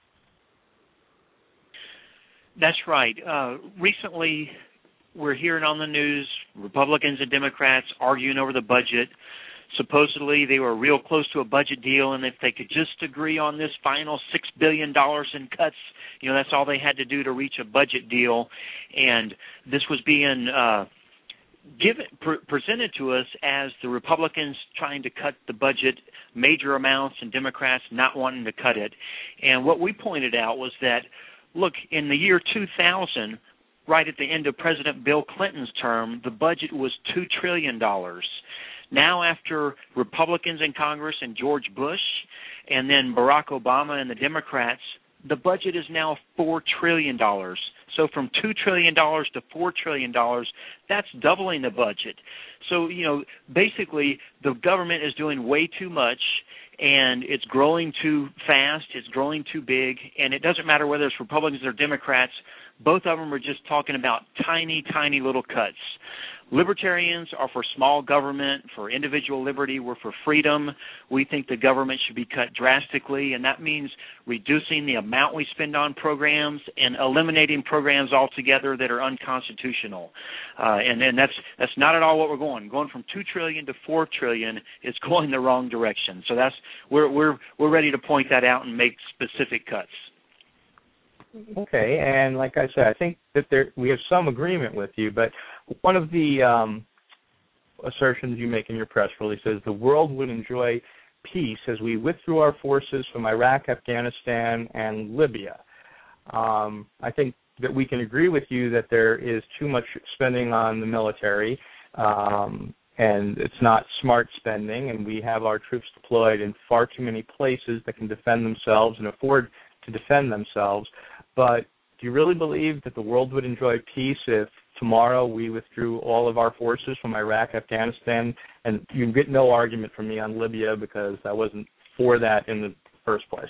H: That's right. Uh, recently, we're hearing on the news Republicans and Democrats arguing over the budget. Supposedly, they were real close to a budget deal, and if they could just agree on this final six billion dollars in cuts, you know, that's all they had to do to reach a budget deal. And this was being uh, given, pre- presented to us as the Republicans trying to cut the budget major amounts and Democrats not wanting to cut it. And what we pointed out was that, look, in the year two thousand, right at the end of President Bill Clinton's term, the budget was two trillion dollars. Now, after Republicans in Congress and George Bush and then Barack Obama and the Democrats, the budget is now four trillion dollars. So from two trillion dollars to four trillion dollars, that's doubling the budget. So, you know, basically the government is doing way too much, and it's growing too fast, it's growing too big, and it doesn't matter whether it's Republicans or Democrats, both of them are just talking about tiny, tiny little cuts. Libertarians are for small government, for individual liberty. We're for freedom. We think the government should be cut drastically, and that means reducing the amount we spend on programs and eliminating programs altogether that are unconstitutional. Uh, and, and that's that's not at all what we're going. Going from two trillion dollars to four trillion dollars is going the wrong direction. So that's we're we're we're ready to point that out and make specific cuts.
F: Okay, and like I said, I think that there we have some agreement with you, but one of the um, assertions you make in your press release is the world would enjoy peace as we withdrew our forces from Iraq, Afghanistan, and Libya. Um, I think that we can agree with you that there is too much spending on the military, um, and it's not smart spending, and we have our troops deployed in far too many places that can defend themselves and afford to defend themselves. But do you really believe that the world would enjoy peace if tomorrow we withdrew all of our forces from Iraq, Afghanistan? And you get no argument from me on Libya because I wasn't for that in the first place.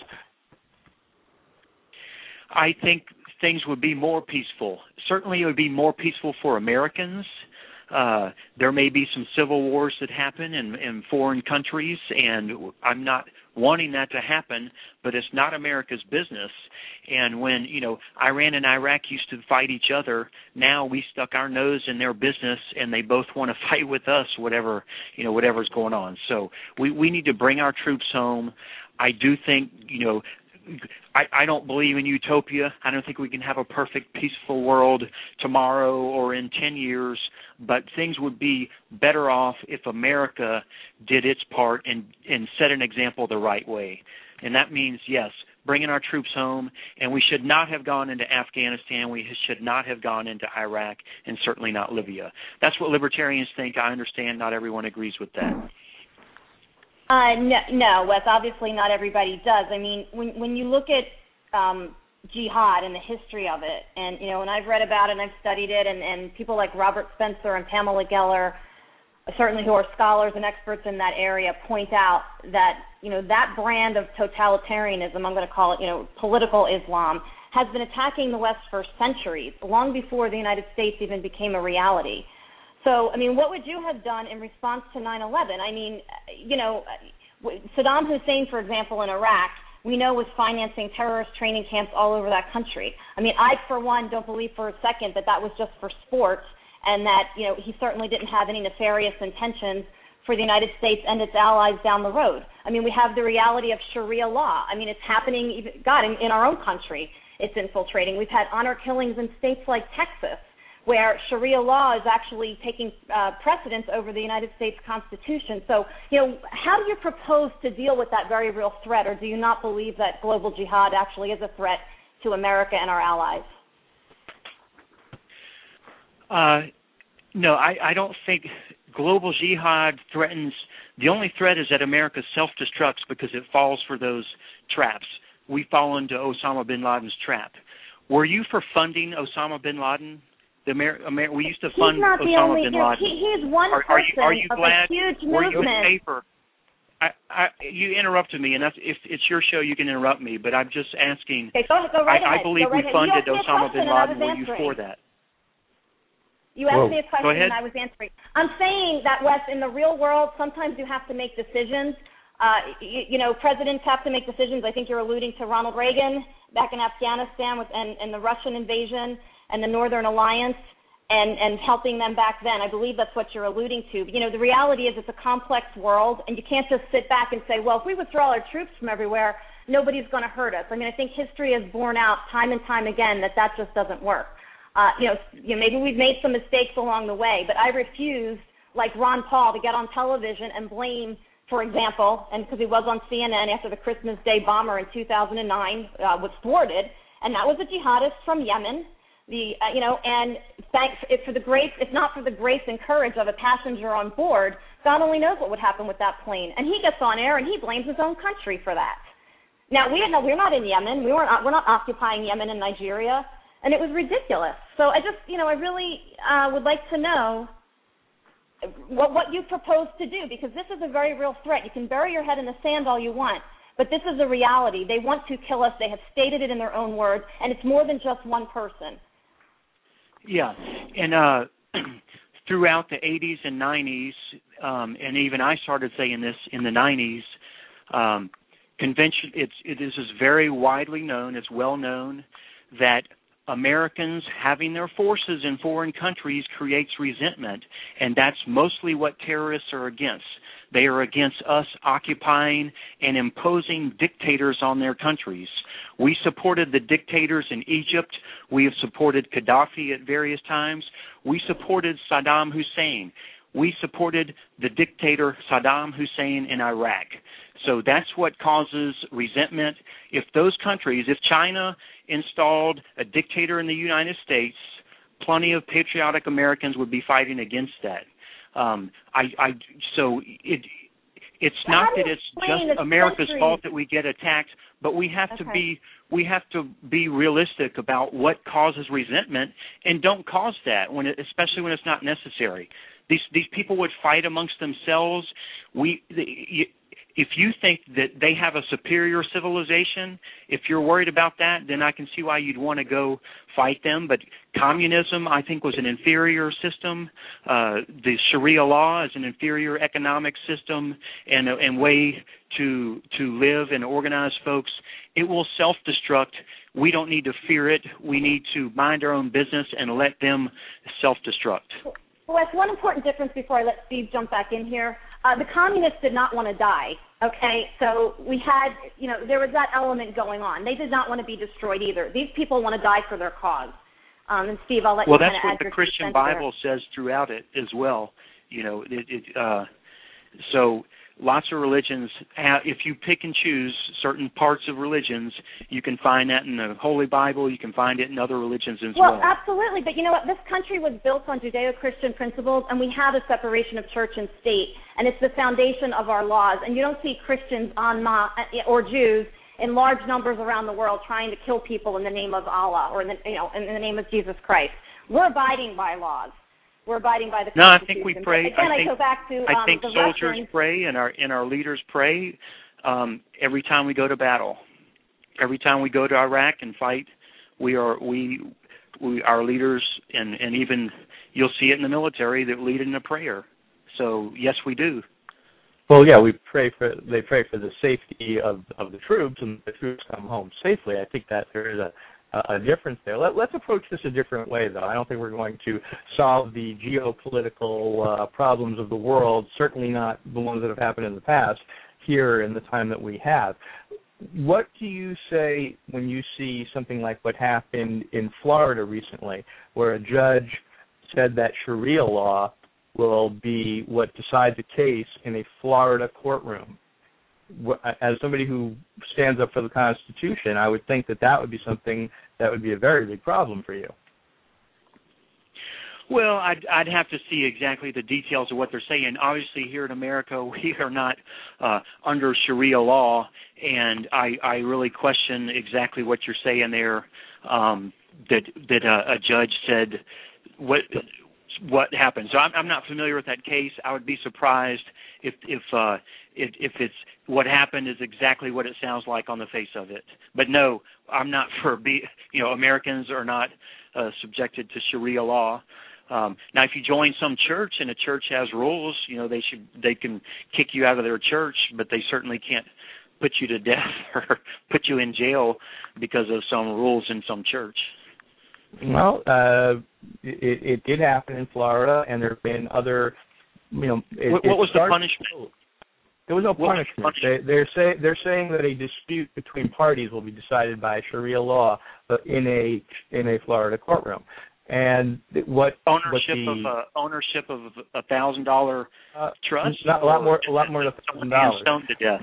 H: I think things would be more peaceful. Certainly it would be more peaceful for Americans. Uh, there may be some civil wars that happen in, in foreign countries, and I'm not wanting that to happen, but it's not America's business. And when, you know, Iran and Iraq used to fight each other, now we stuck our nose in their business, and they both want to fight with us, whatever, you know, whatever's going on. So we, we need to bring our troops home. I do think, you know, I, I don't believe in utopia. I don't think we can have a perfect, peaceful world tomorrow or in ten years, but things would be better off if America did its part and, and set an example the right way. And that means, yes, bringing our troops home, and we should not have gone into Afghanistan. We should not have gone into Iraq, and certainly not Libya. That's what libertarians think. I understand not everyone agrees with that.
G: Uh, no, no, Wes, obviously not everybody does. I mean, when when you look at um, jihad and the history of it, and, you know, and I've read about it and I've studied it, and, and people like Robert Spencer and Pamela Geller, certainly who are scholars and experts in that area, point out that, you know, that brand of totalitarianism, I'm going to call it, you know, political Islam, has been attacking the West for centuries, long before the United States even became a reality. So, I mean, what would you have done in response to nine eleven? I mean, you know, Saddam Hussein, for example, in Iraq, we know was financing terrorist training camps all over that country. I mean, I, for one, don't believe for a second that that was just for sport and that, you know, he certainly didn't have any nefarious intentions for the United States and its allies down the road. I mean, we have the reality of Sharia law. I mean, it's happening, even, God, in, in our own country, it's infiltrating. We've had honor killings in states like Texas, where Sharia law is actually taking uh, precedence over the United States Constitution. So, you know, how do you propose to deal with that very real threat, or do you not believe that global jihad actually is a threat to America and our allies?
H: Uh, no, I, I don't think global jihad threatens, the only threat is that America self-destructs because it falls for those traps. We fall into Osama bin Laden's trap. Were you for funding Osama bin Laden? The Amer- Amer- we used to fund
G: he's not the
H: Osama
G: only,
H: bin
G: you know,
H: Laden.
G: he, he's one
H: are,
G: person
H: are you, are you
G: of
H: glad,
G: a huge
H: were
G: movement.
H: you in favor? I, I, you interrupted me, and that's, if it's your show, you can interrupt me. But I'm just asking.
G: Okay, go, go right
H: I,
G: ahead.
H: I believe
G: go right
H: we
G: ahead.
H: funded
G: You
H: Osama bin Laden. Were you
G: answering.
H: for that?
G: You asked
F: Whoa.
G: me a question and I was answering. I'm saying that, Wes, in the real world, sometimes you have to make decisions. Uh, you, you know, presidents have to make decisions. I think you're alluding to Ronald Reagan back in Afghanistan with, and, and the Russian invasion and the Northern Alliance and, and helping them back then. I believe that's what you're alluding to. But, you know, the reality is it's a complex world, and you can't just sit back and say, well, if we withdraw our troops from everywhere, nobody's going to hurt us. I mean, I think history has borne out time and time again that that just doesn't work. Uh, you know, you know, maybe we've made some mistakes along the way, but I refuse, like Ron Paul, to get on television and blame, for example, and because he was on C N N after the Christmas Day bomber in two thousand nine uh, was thwarted, and that was a jihadist from Yemen. The uh, you know, and thanks if for the grace, if not for the grace and courage of a passenger on board, God only knows what would happen with that plane. And he gets on air and he blames his own country for that. Now we no, we're not in Yemen. We weren't. We're not occupying Yemen and Nigeria. And it was ridiculous. So I just, you know, I really uh, would like to know what, what you propose to do, because this is a very real threat. You can bury your head in the sand all you want, but this is a reality. They want to kill us. They have stated it in their own words, and it's more than just one person.
H: Yeah, and uh, throughout the eighties and nineties, um, and even I started saying this in the nineties, um, convention. It's it is very widely known. It's well known that Americans having their forces in foreign countries creates resentment, and that's mostly what terrorists are against. They are against us occupying and imposing dictators on their countries. We supported the dictators in Egypt. We have supported Gaddafi at various times. We supported Saddam Hussein. We supported the dictator Saddam Hussein in Iraq. So that's what causes resentment. If those countries, if China installed a dictator in the United States, plenty of patriotic Americans would be fighting against that. Um, I, I, so it, it's not that it's just America's
G: country?
H: fault that we get attacked, but we have
G: okay.
H: to be we have to be realistic about what causes resentment, and don't cause that when, it, especially when it's not necessary. These these people would fight amongst themselves. We. The, you, If you think that they have a superior civilization, if you're worried about that, then I can see why you'd want to go fight them. But communism, I think, was an inferior system. Uh, the Sharia law is an inferior economic system and a and way to to live and organize folks. It will self-destruct. We don't need to fear it. We need to mind our own business and let them self-destruct.
G: Well, that's one important difference before I let Steve jump back in here. Uh, the communists did not want to die, okay? So we had, you know, there was that element going on. They did not want to be destroyed either. These people want to die for their cause. Um, and, Steve, I'll let
H: well,
G: you
H: kind of
G: add
H: Well, that's what the Christian
G: there.
H: Bible says throughout it as well. You know, it, it, uh, so lots of religions, have, if you pick and choose certain parts of religions, you can find that in the Holy Bible. You can find it in other religions as well.
G: Well, absolutely. But you know what? This country was built on Judeo-Christian principles, and we have a separation of church and state, and it's the foundation of our laws. And you don't see Christians en masse or Jews in large numbers around the world trying to kill people in the name of Allah or in the, you know, in the name of Jesus Christ. We're abiding by laws. We're abiding by the
H: No, I
G: Constitution.
H: think we pray.
G: But again,
H: I, think,
G: I go back to um,
H: I think
G: the
H: soldiers
G: Russians.
H: pray and our and our leaders pray um, every time we go to battle. Every time we go to Iraq and fight, we are we, we our leaders and, and even you'll see it in the military that lead in a prayer. So yes, we do.
F: Well, yeah, we pray for they pray for the safety of of the troops, and the troops come home safely. I think that there is a a difference there. Let, let's approach this a different way, though. I don't think we're going to solve the geopolitical uh, problems of the world, certainly not the ones that have happened in the past, here in the time that we have. What do you say when you see something like what happened in Florida recently, where a judge said that Sharia law will be what decides a case in a Florida courtroom? As somebody who stands up for the Constitution, I would think that that would be something that would be a very big problem for you.
H: Well, I'd, I'd have to see exactly the details of what they're saying. Obviously, here in America, we are not uh, under Sharia law, and I, I really question exactly what you're saying there. Um, that that uh, a judge said what what happened. So I'm, I'm not familiar with that case. I would be surprised if if uh, if, if it's what happened is exactly what it sounds like on the face of it. But no, I'm not for be you know Americans are not uh, subjected to Sharia law. Um, now, if you join some church and a church has rules, you know they should they can kick you out of their church, but they certainly can't put you to death or put you in jail because of some rules in some church.
F: Well, uh, it, it did happen in Florida, and there have been other, you know. It,
H: what, what was
F: started,
H: the punishment?
F: There was no
H: what
F: punishment.
H: Was the punishment?
F: They, they're say they're saying that a dispute between parties will be decided by Sharia law, but in a in a Florida courtroom. And what
H: ownership
F: what the,
H: of uh, ownership of a thousand dollar trust?
F: Not, a lot more, a lot more than a thousand dollars.
H: Stoned to death.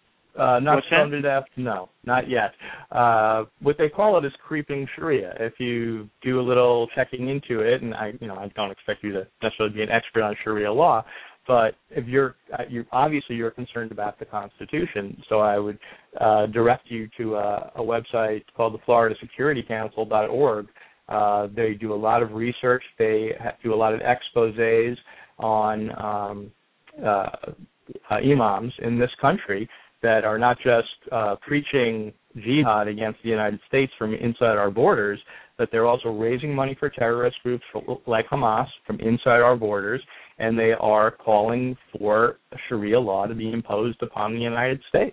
F: Uh, not
H: What's
F: stoned
H: that?
F: to death? No, not yet. Uh, what they call it is creeping Sharia. If you do a little checking into it, and I, you know, I don't expect you to necessarily be an expert on Sharia law, but if you're, uh, you obviously you're concerned about the Constitution, so I would uh, direct you to a, a website called the Florida Security Council dot org. Uh, they do a lot of research. They do a lot of exposés on um, uh, uh, imams in this country that are not just uh, preaching jihad against the United States from inside our borders, but they're also raising money for terrorist groups like Hamas from inside our borders, and they are calling for Sharia law to be imposed upon the United States.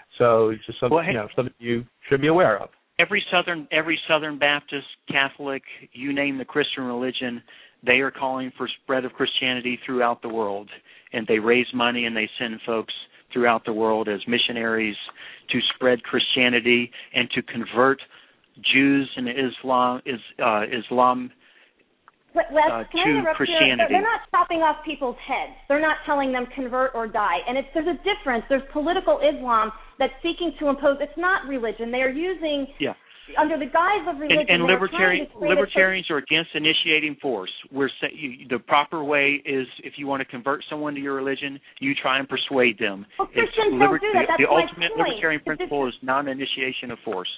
F: So it's just something,
H: well, hey,
F: you know, something you should be aware of.
H: Every Southern, every Southern Baptist, Catholic, you name the Christian religion, they are calling for spread of Christianity throughout the world, and they raise money and they send folks throughout the world as missionaries to spread Christianity and to convert Jews and Islam, is, uh, Islam
G: Wes,
H: uh,
G: can I
H: to
G: interrupt
H: Christianity.
G: You? They're not chopping off people's heads. They're not telling them convert or die. And it's, there's a difference. There's political Islam that's seeking to impose. It's not religion. They are using,
H: yeah.
G: under the guise of religion.
H: And, and libertarian,
G: to
H: libertarians are against initiating force. We're say, you, the proper way is if you want to convert someone to your religion, you try and persuade them.
G: Well,
H: it's
G: Christians
H: liber-
G: don't do that. That's
H: the, the
G: my
H: ultimate
G: point.
H: libertarian principle is non-initiation of force.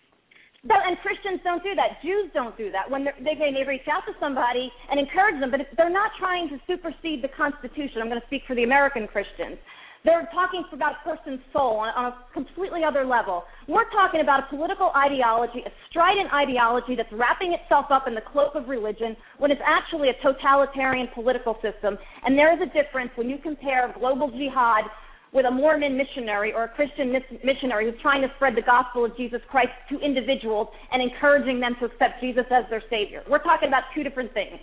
G: No, and Christians don't do that. Jews don't do that. When they they reach out to somebody and encourage them, but it's, they're not trying to supersede the Constitution. I'm going to speak for the American Christians. They're talking about a person's soul on, on a completely other level. We're talking about a political ideology, a strident ideology that's wrapping itself up in the cloak of religion when it's actually a totalitarian political system. And there is a difference when you compare global jihad with a Mormon missionary or a Christian missionary who's trying to spread the gospel of Jesus Christ to individuals and encouraging them to accept Jesus as their Savior. We're talking about two different things.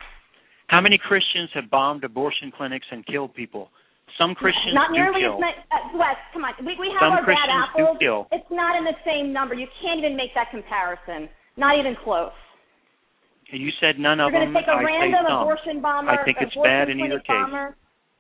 H: How many Christians have bombed abortion clinics and killed people? Some Christians
G: not
H: do
G: nearly
H: kill.
G: As many, uh, Wes, come on. We, we have
H: Some
G: our
H: Christians
G: bad apples.
H: do kill.
G: It's not in the same number. You can't even make that comparison. Not even close.
H: You said none of
G: You're
H: them.
G: going to take a
H: I
G: random
H: say some.
G: abortion bomber.
H: I think it's
G: abortion
H: bad in either case.
G: bomber.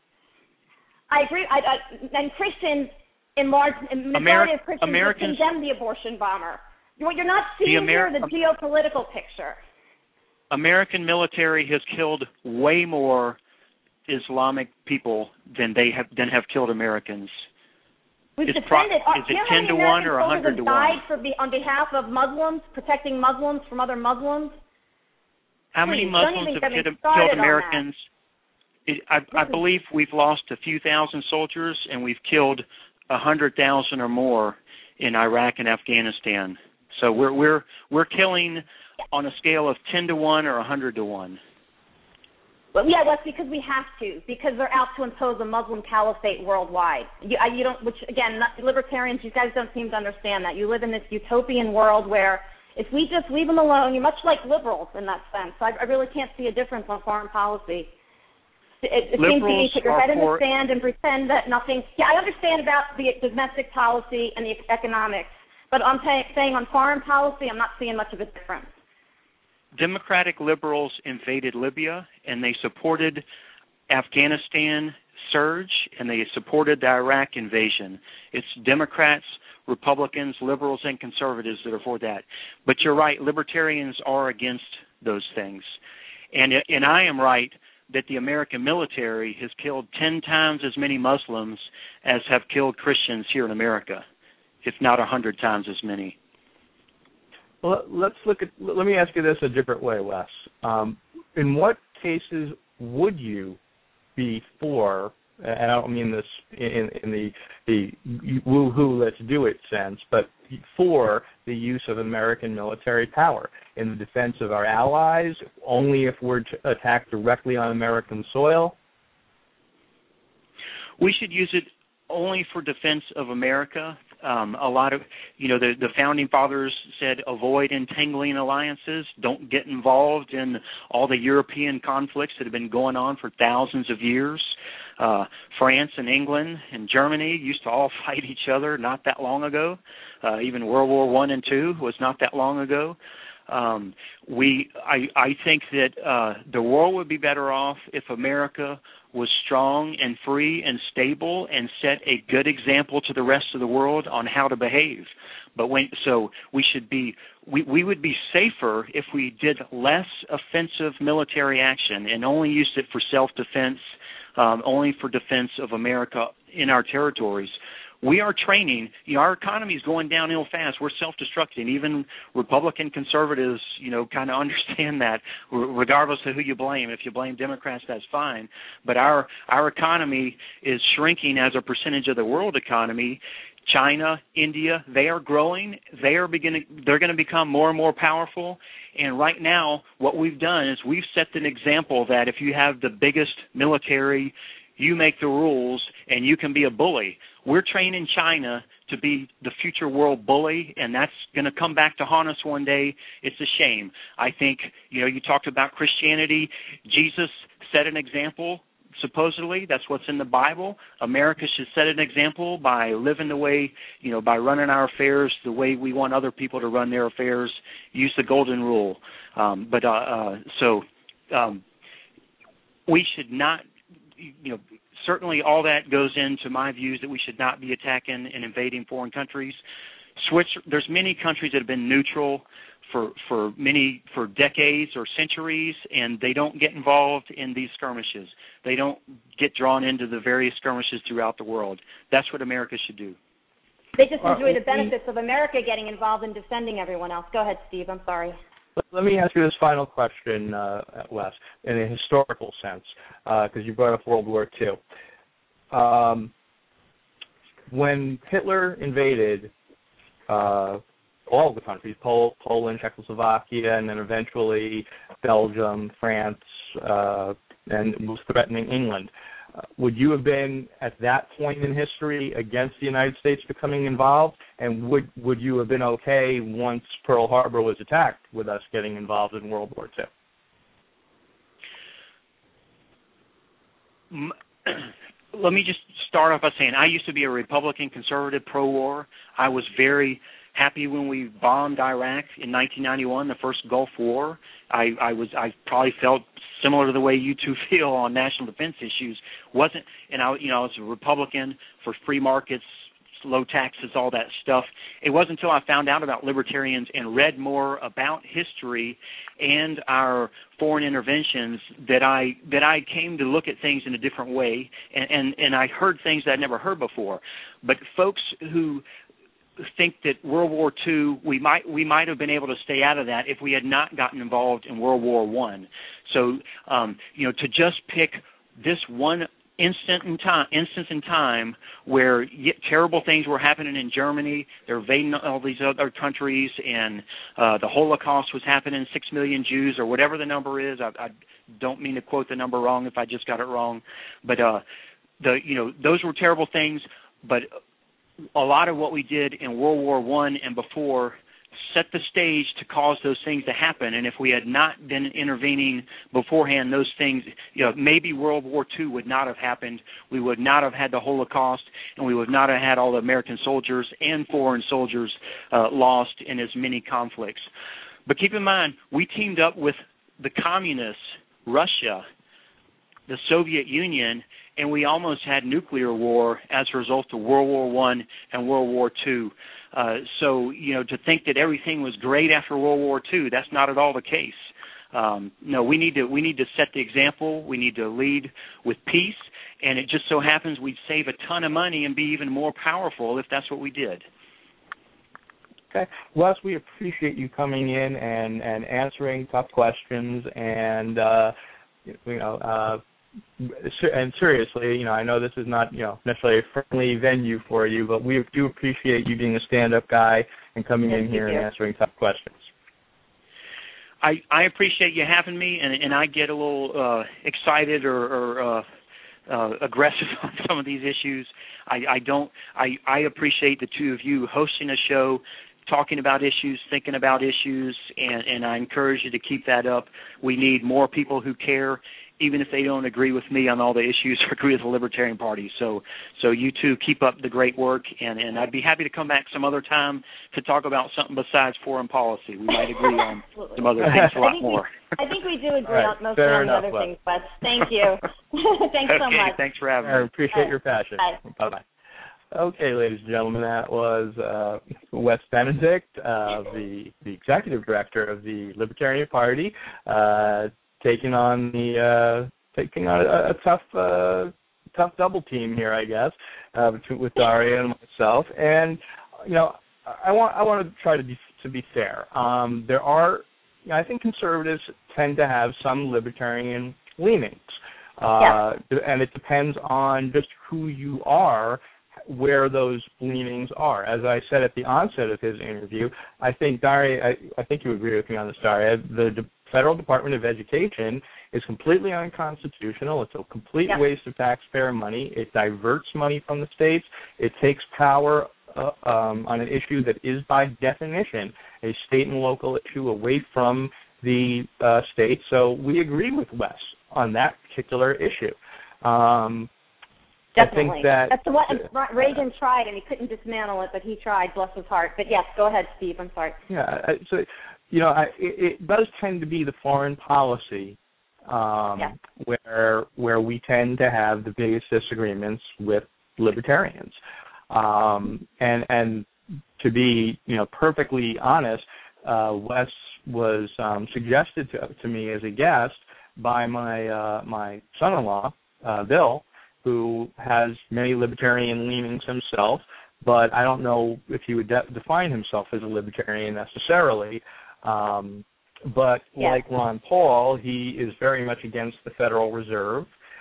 G: I agree. I, I, and Christians, in large, in
H: Ameri-
G: majority of Christians,
H: Americans,
G: condemn the abortion bomber. What you're not seeing
H: the Ameri-
G: here the geopolitical picture.
H: American military has killed way more Islamic people than they have than have killed Americans.
G: We've
H: It's
G: defended.
H: pro-
G: uh,
H: is it
G: you know how
H: ten
G: many
H: to one
G: American
H: or a hundred
G: soldiers
H: to
G: have
H: one?
G: died for be, on behalf of Muslims, protecting Muslims from other Muslims?
H: How many
G: Please, don't
H: Muslims
G: even
H: have
G: get me
H: killed,
G: started
H: killed
G: on
H: Americans? It, I, I believe we've lost a few thousand soldiers, and we've killed a hundred thousand or more in Iraq and Afghanistan. So we're we're we're killing on a scale of ten to one or a hundred to one.
G: Well, yeah, that's because we have to, because they're out to impose a Muslim caliphate worldwide. You, I, you don't, which again, not, libertarians, you guys don't seem to understand that. You live in this utopian world where if we just leave them alone, you're much like liberals in that sense. I, I really can't see a difference on foreign policy. It, it seems to me put your head in the sand and pretend that nothing. Yeah, I understand about the domestic policy and the economics, but I'm t- saying on foreign policy, I'm not seeing much of a difference.
H: Democratic liberals invaded Libya, and they supported Afghanistan surge, and they supported the Iraq invasion. It's Democrats, Republicans, liberals, and conservatives that are for that. But you're right, libertarians are against those things. and and I am right that the American military has killed ten times as many Muslims as have killed Christians here in America, if not a hundred times as many.
F: Well, let's look at. Let me ask you this a different way, Wes. Um, in what cases would you be for? And I don't mean this in, in the the woo-hoo, let's do it sense, but for the use of American military power in the defense of our allies, only if we're attacked directly on American soil?
H: We should use it only for defense of America. Um, a lot of, you know, the, the founding fathers said avoid entangling alliances, don't get involved in all the European conflicts that have been going on for thousands of years. Uh, France and England and Germany used to all fight each other not that long ago. Uh, even World War One and Two was not that long ago. Um, we, I, I think that uh, the world would be better off if America was strong and free and stable and set a good example to the rest of the world on how to behave. But when, so we should be, we, we would be safer if we did less offensive military action and only used it for self-defense, um, only for defense of America in our territories. We are training, you know, our economy is going downhill fast. We're self-destructing. Even Republican conservatives, you know, kind of understand that, regardless of who you blame. If you blame Democrats, that's fine. But our our economy is shrinking as a percentage of the world economy. China, India, they are growing. They are beginning. They're going to become more and more powerful. And right now, what we've done is we've set an example that if you have the biggest military, you make the rules, and you can be a bully. We're training China to be the future world bully, and that's going to come back to haunt us one day. It's a shame. I think, you know, you talked about Christianity. Jesus set an example, supposedly. That's what's in the Bible. America should set an example by living the way, you know, by running our affairs the way we want other people to run their affairs. Use the golden rule. Um, but uh, uh, so um, we should not, you know, certainly all that goes into my views that we should not be attacking and invading foreign countries. Switch, there's many countries that have been neutral for, for many, for decades or centuries, and they don't get involved in these skirmishes. They don't get drawn into the various skirmishes throughout the world. That's what America should do.
G: They just enjoy the benefits of America getting involved in defending everyone else. Go ahead, Steve. I'm sorry.
F: Let me ask you this final question, uh, Wes, in a historical sense, because uh, you brought up World War Two. Um, when Hitler invaded uh, all of the countries, Pol- Poland, Czechoslovakia, and then eventually Belgium, France, uh, and was threatening England, uh, would you have been at that point in history against the United States becoming involved? And would would you have been okay once Pearl Harbor was attacked with us getting involved in World War Two?
H: Let me just start off by saying I used to be a Republican conservative pro-war. I was very happy when we bombed Iraq in nineteen ninety-one, the first Gulf War. I, I was I probably felt similar to the way you two feel on national defense issues. Wasn't and I you know I was a Republican for free markets, low taxes, all that stuff. It wasn't until I found out about libertarians and read more about history and our foreign interventions that I that I came to look at things in a different way, and, and, and I heard things that I'd never heard before. But folks who think that World War Two, we might we might have been able to stay out of that if we had not gotten involved in World War One. So, um, you know, to just pick this one instant in time, instance in time where yet terrible things were happening in Germany, they're invading all these other countries, and uh, the Holocaust was happening, six million Jews, or whatever the number is. I, I don't mean to quote the number wrong if I just got it wrong, but uh, the you know those were terrible things. But a lot of what we did in World War One and before set the stage to cause those things to happen. And if we had not been intervening beforehand, those things, you know, maybe World War Two would not have happened. We would not have had the Holocaust, and we would not have had all the American soldiers and foreign soldiers uh, lost in as many conflicts. But keep in mind, we teamed up with the communists, Russia, the Soviet Union, and we almost had nuclear war as a result of World War One and World War Two. Uh, so, you know, to think that everything was great after World War Two, that's not at all the case. Um, no, we need to we need to set the example. We need to lead with peace, and it just so happens we'd save a ton of money and be even more powerful if that's what we did.
F: Okay. Wes, we appreciate you coming in and, and answering tough questions, and uh, you know, uh, and seriously, you know, I know this is not, you know, necessarily a friendly venue for you, but we do appreciate you being a stand-up guy and coming
G: yes,
F: in here and answering tough questions.
H: I, I appreciate you having me, and, and I get a little uh, excited or, or uh, uh, aggressive on some of these issues. I, I don't. I, I appreciate the two of you hosting a show, talking about issues, thinking about issues, and, and I encourage you to keep that up. We need more people who care, even if they don't agree with me on all the issues or agree with the Libertarian Party. So so you two keep up the great work, and, and I'd be happy to come back some other time to talk about something besides foreign policy. We might agree on some other things a lot
G: I
H: more.
G: We, I think we do agree
F: right,
G: on mostly on the other
F: Wes.
G: things, Wes. Thank you. Thanks
H: okay,
G: so much.
H: Thanks for having
F: I
H: me.
F: appreciate
G: Bye.
F: your passion.
G: Bye.
F: Bye-bye. Okay, ladies and gentlemen, that was uh, Wes Benedict, uh, the the executive director of the Libertarian Party, uh, taking on the uh, taking on a, a tough uh, tough double team here, I guess, uh, between, with Daria and myself. And you know, I want I want to try to be to be fair. Um, there are, you know, I think conservatives tend to have some libertarian leanings, uh, yeah. and it depends on just who you are, where those leanings are. As I said at the onset of his interview, I think Daria, I, I think you agree with me on this, Daria, the De- Federal Department of Education is completely unconstitutional. It's a complete
G: yeah.
F: waste of taxpayer money. It diverts money from the states. It takes power uh, um, on an issue that is by definition a state and local issue away from the uh, state. So we agree with Wes on that particular issue. Um,
G: Definitely.
F: I think that
G: That's the one. Reagan tried, and he couldn't dismantle it, but he tried. Bless his heart. But yes, go ahead, Steve. I'm sorry.
F: Yeah. So, you know, I, it, it does tend to be the foreign policy um,
G: yeah.
F: where where we tend to have the biggest disagreements with libertarians, um, and and to be, you know, perfectly honest, uh, Wes was um, suggested to, to me as a guest by my uh, my son-in-law, uh, Bill, who has many libertarian leanings himself, but I don't know if he would de- define himself as a libertarian necessarily. Um, but
G: yeah.
F: like Ron Paul, he is very much against the Federal Reserve,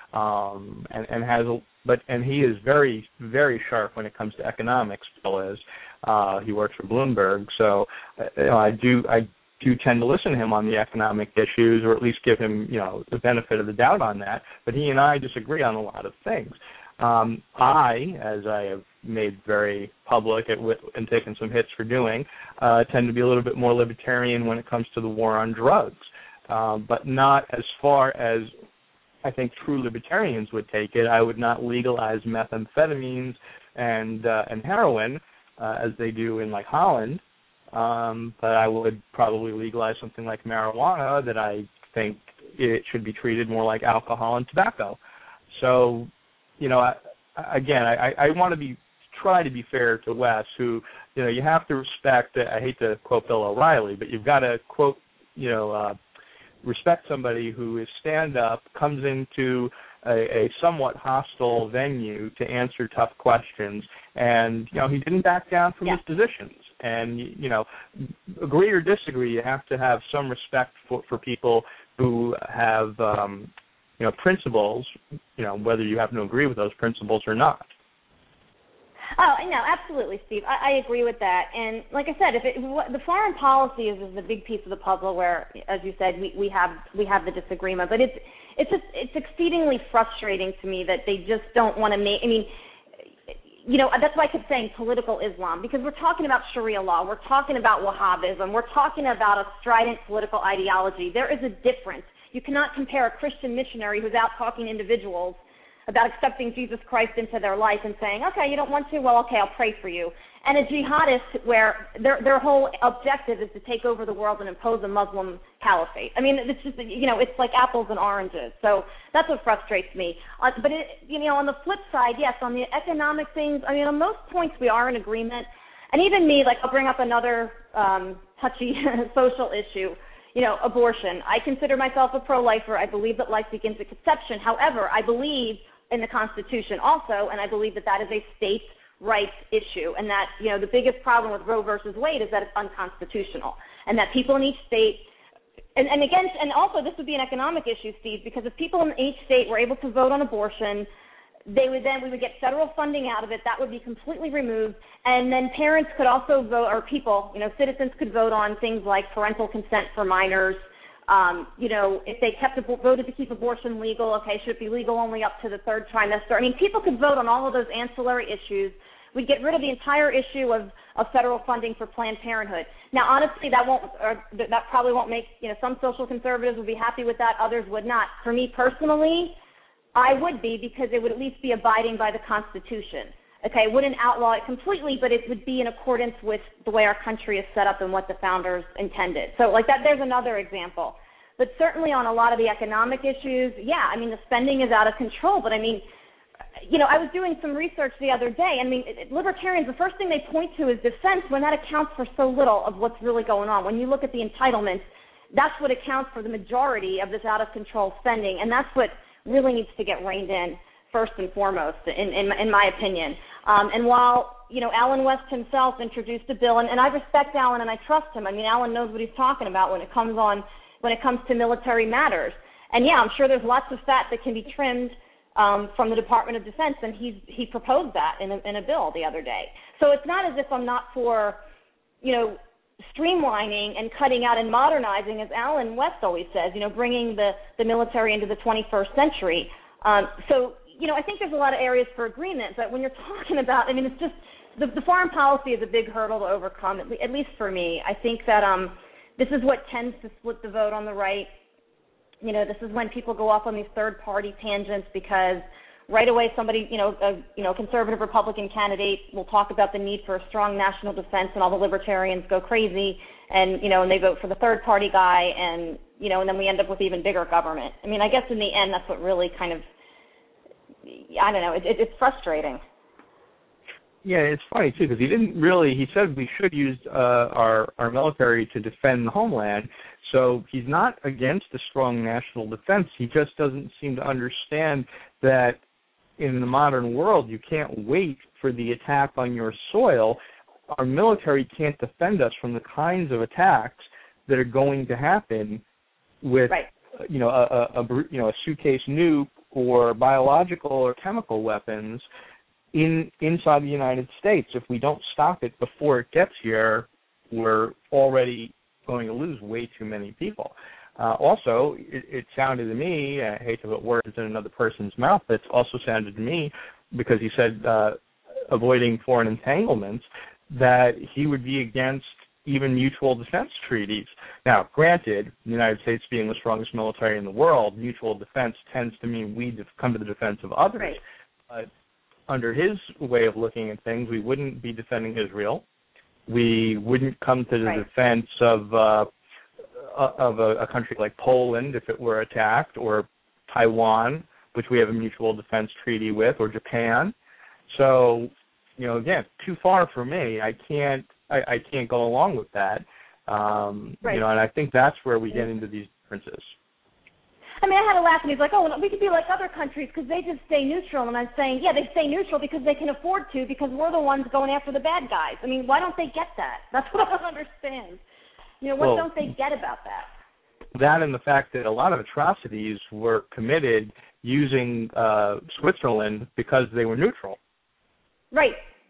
F: um, and, and has, a, but and he is very, very sharp when it comes to economics. Bill is. Uh, he works for Bloomberg, so you know, I do I do tend to listen to him on the economic issues, or at least give him, you know, the benefit of the doubt on that. But he and I disagree on a lot of things. Um, I, as I have made very public at, and taken some hits for doing, uh, tend to be a little bit more libertarian when it comes to the war on drugs, um, but not as far as I think true libertarians would take it. I would not legalize methamphetamines and uh, and heroin uh, as they do in like Holland. Um, but I would probably legalize something like marijuana that I think it should be treated more like alcohol and tobacco. So, you know, I, again, I, I want to be try to be fair to Wes, who, you know, you have to respect. I hate to quote Bill O'Reilly, but you've got to quote, you know, uh, respect somebody who is stand up, comes into a, a somewhat hostile venue to answer tough questions, and you know, he didn't back down from
G: yeah.
F: his positions. And, you know, agree or disagree, you have to have some respect for, for people who have, um, you know, principles, you know, whether you happen to agree with those principles or not.
G: Oh, no, absolutely, Steve. I, I agree with that. And like I said, if it, the foreign policy is, is the big piece of the puzzle where, as you said, we, we have we have the disagreement. But it's it's just, it's exceedingly frustrating to me that they just don't want to make. I mean, you know, that's why I kept saying political Islam, because we're talking about Sharia law, we're talking about Wahhabism, we're talking about a strident political ideology. There is a difference. You cannot compare a Christian missionary who's out talking to individuals about accepting Jesus Christ into their life and saying, okay, you don't want to? Well, okay, I'll pray for you. And a jihadist where their their whole objective is to take over the world and impose a Muslim caliphate. I mean, it's just, you know, it's like apples and oranges. So that's what frustrates me. Uh, but, it, you know, on the flip side, yes, on the economic things, I mean, on most points we are in agreement. And even me, like, I'll bring up another um, touchy social issue. you know, abortion. I consider myself a pro-lifer. I believe that life begins at conception. However, I believe in the Constitution also, and I believe that that is a states' rights issue, and that, you know, the biggest problem with Roe versus Wade is that it's unconstitutional, and that people in each state, and, and again, and also this would be an economic issue, Steve, because if people in each state were able to vote on abortion, they would then, we would get federal funding out of it. That would be completely removed. And then parents could also vote, or people, you know, citizens could vote on things like parental consent for minors. Um, you know, if they kept voted to keep abortion legal, okay, should it be legal only up to the third trimester? I mean, people could vote on all of those ancillary issues. We'd get rid of the entire issue of, of federal funding for Planned Parenthood. Now, honestly, that won't, or that probably won't make, you know, some social conservatives would be happy with that, others would not. For me personally, I would be, because it would at least be abiding by the Constitution. Okay, it wouldn't outlaw it completely, but it would be in accordance with the way our country is set up and what the founders intended. So, like that, there's another example. But certainly on a lot of the economic issues, yeah, I mean, the spending is out of control. But I mean, you know, I was doing some research the other day. I mean, libertarians, the first thing they point to is defense, when that accounts for so little of what's really going on. When you look at the entitlements, that's what accounts for the majority of this out-of-control spending, and that's what really needs to get reined in first and foremost, in, in, in my opinion. Um, and while, you know, Allen West himself introduced a bill, and, and I respect Allen and I trust him. I mean, Allen knows what he's talking about when it comes on, when it comes to military matters. And yeah, I'm sure there's lots of fat that can be trimmed um, from the Department of Defense, and he's he proposed that in a, in a bill the other day. So it's not as if I'm not for, you know, streamlining and cutting out and modernizing, as Allen West always says, you know, bringing the, the military into the twenty-first century. Um, so, you know, I think there's a lot of areas for agreement, but when you're talking about, I mean, it's just, the, the foreign policy is a big hurdle to overcome, at, le- at least for me. I think that um, this is what tends to split the vote on the right. You know, this is when people go off on these third-party tangents, because right away somebody, you know, a you know, conservative Republican candidate will talk about the need for a strong national defense, and all the libertarians go crazy, and, you know, and they vote for the third-party guy, and, you know, and then we end up with even bigger government. I mean, I guess in the end that's what really kind of, I don't know, it, it, it's frustrating.
F: Yeah, it's funny, too, because he didn't really, he said we should use uh, our, our military to defend the homeland, so he's not against a strong national defense. He just doesn't seem to understand that in the modern world, you can't wait for the attack on your soil. Our military can't defend us from the kinds of attacks that are going to happen with, right. you know, a, a, a you know a suitcase nuke or biological or chemical weapons in inside the United States. If we don't stop it before it gets here, we're already going to lose way too many people. Uh, also, it, it sounded to me, I hate to put words in another person's mouth, but it also sounded to me, because he said uh, avoiding foreign entanglements, that he would be against even mutual defense treaties. Now, granted, the United States being the strongest military in the world, mutual defense tends to mean we def- come to the defense of others. Right. But under his way of looking at things, we wouldn't be defending Israel. We wouldn't come to the right. defense of uh, of a, a country like Poland if it were attacked, or Taiwan, which we have a mutual defense treaty with, or Japan. So, you know, again, too far for me. I can't I, I can't go along with that. Um, right. You know, and I think that's where we get into these differences.
G: I mean, I had a laugh, and he's like, oh, we could be like other countries because they just stay neutral. And I'm saying, yeah, they stay neutral because they can afford to, because we're the ones going after the bad guys. I mean, why don't they get that? That's what I don't understand. You know, what well, don't they get about that?
F: That and the fact that a lot of atrocities were committed using uh, Switzerland because they were neutral.
G: Right.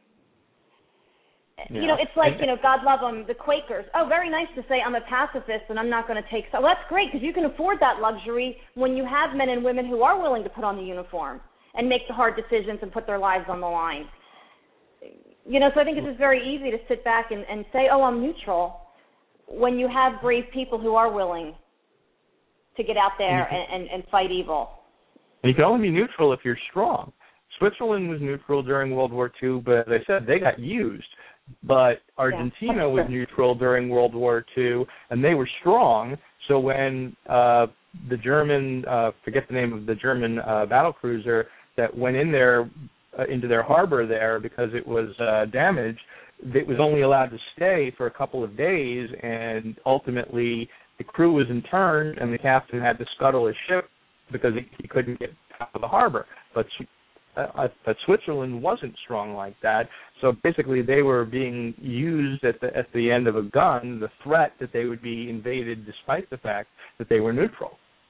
F: Yeah.
G: You know, it's like, you know, God love them, the Quakers. Oh, very nice to say I'm a pacifist and I'm not going to take... So well, that's great, because you can afford that luxury when you have men and women who are willing to put on the uniform and make the hard decisions and put their lives on the line. You know, so I think it's just very easy to sit back and, and say, oh, I'm neutral, when you have brave people who are willing to get out there and, and, and fight evil.
F: And you can only be neutral if you're strong. Switzerland was neutral during World War Two, but as I said, they got used. But Argentina yeah, was neutral during World War Two, and they were strong. So when uh, the German, uh, forget the name of the German uh, battlecruiser that went in there, uh, into their harbor there because it was uh, damaged, it was only allowed to stay for a couple of days, and ultimately the crew was interned, and the captain had to scuttle his ship because he, he couldn't get out of the harbor. But uh, but Switzerland wasn't strong like that, so basically they were being used at the at the end of a gun, the threat that they would be invaded despite the fact that they were neutral.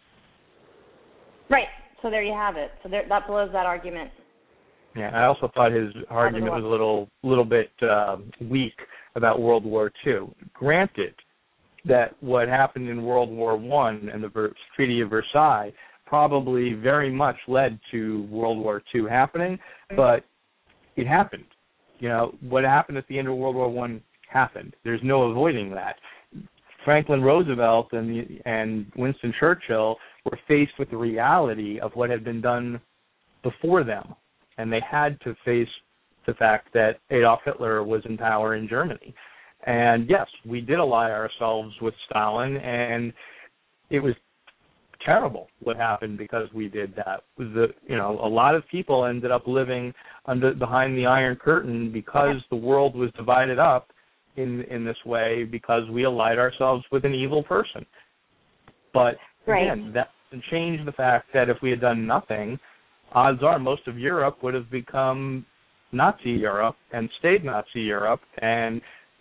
G: Right. So there you have it. So there, that blows that argument.
F: Yeah, I also thought his argument was a little little bit uh, weak about World War Two. Granted that what happened in World War One and the Ver- Treaty of Versailles probably very much led to World War Two happening, but it happened. You know, what happened at the end of World War One happened. There's no avoiding that. Franklin Roosevelt and the, and Winston Churchill were faced with the reality of what had been done before them, and they had to face the fact that Adolf Hitler was in power in Germany. And yes, we did ally ourselves with Stalin, and it was terrible what happened because we did that. The, you know, a lot of people ended up living under behind the Iron Curtain because the world was divided up in in this way because we allied ourselves with an evil person. But
G: right.
F: again, that doesn't change the fact that if we had done nothing, odds are most of Europe would have become Nazi Europe and stayed Nazi Europe, and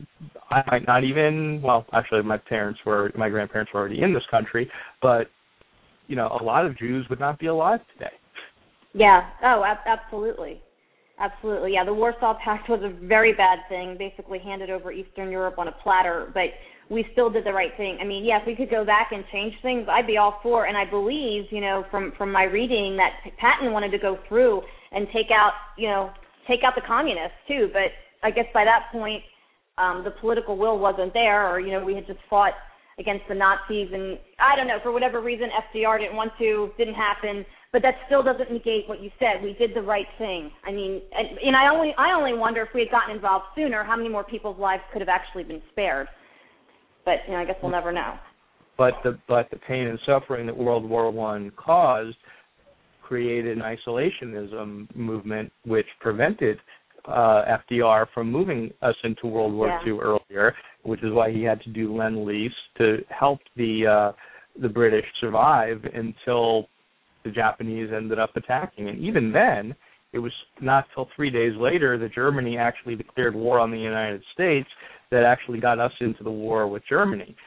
F: I might not even, well, actually my parents were, my grandparents were already in this country, but, you know, a lot of Jews would not be alive today.
G: Yeah, oh, ab- absolutely. Absolutely, yeah. The Warsaw Pact was a very bad thing, basically handed over Eastern Europe on a platter, but we still did the right thing. I mean, yeah, if we could go back and change things, I'd be all for it. And I believe, you know, from, from my reading that Patton wanted to go through and take out, you know, take out the communists too. But I guess by that point, um, the political will wasn't there, or, you know, we had just fought against the Nazis. And I don't know, for whatever reason, F D R didn't want to, didn't happen. But that still doesn't negate what you said. We did the right thing. I mean, and, and I only I only wonder if we had gotten involved sooner, how many more people's lives could have actually been spared. But, you know, I guess we'll never know.
F: But the but the pain and suffering that World War One caused created an isolationism movement which prevented uh, F D R from moving us into World War
G: yeah.
F: Two earlier, which is why he had to do Lend-Lease to help the uh, the British survive until the Japanese ended up attacking. And even then, it was not till three days later that Germany actually declared war on the United States that actually got us into the war with Germany.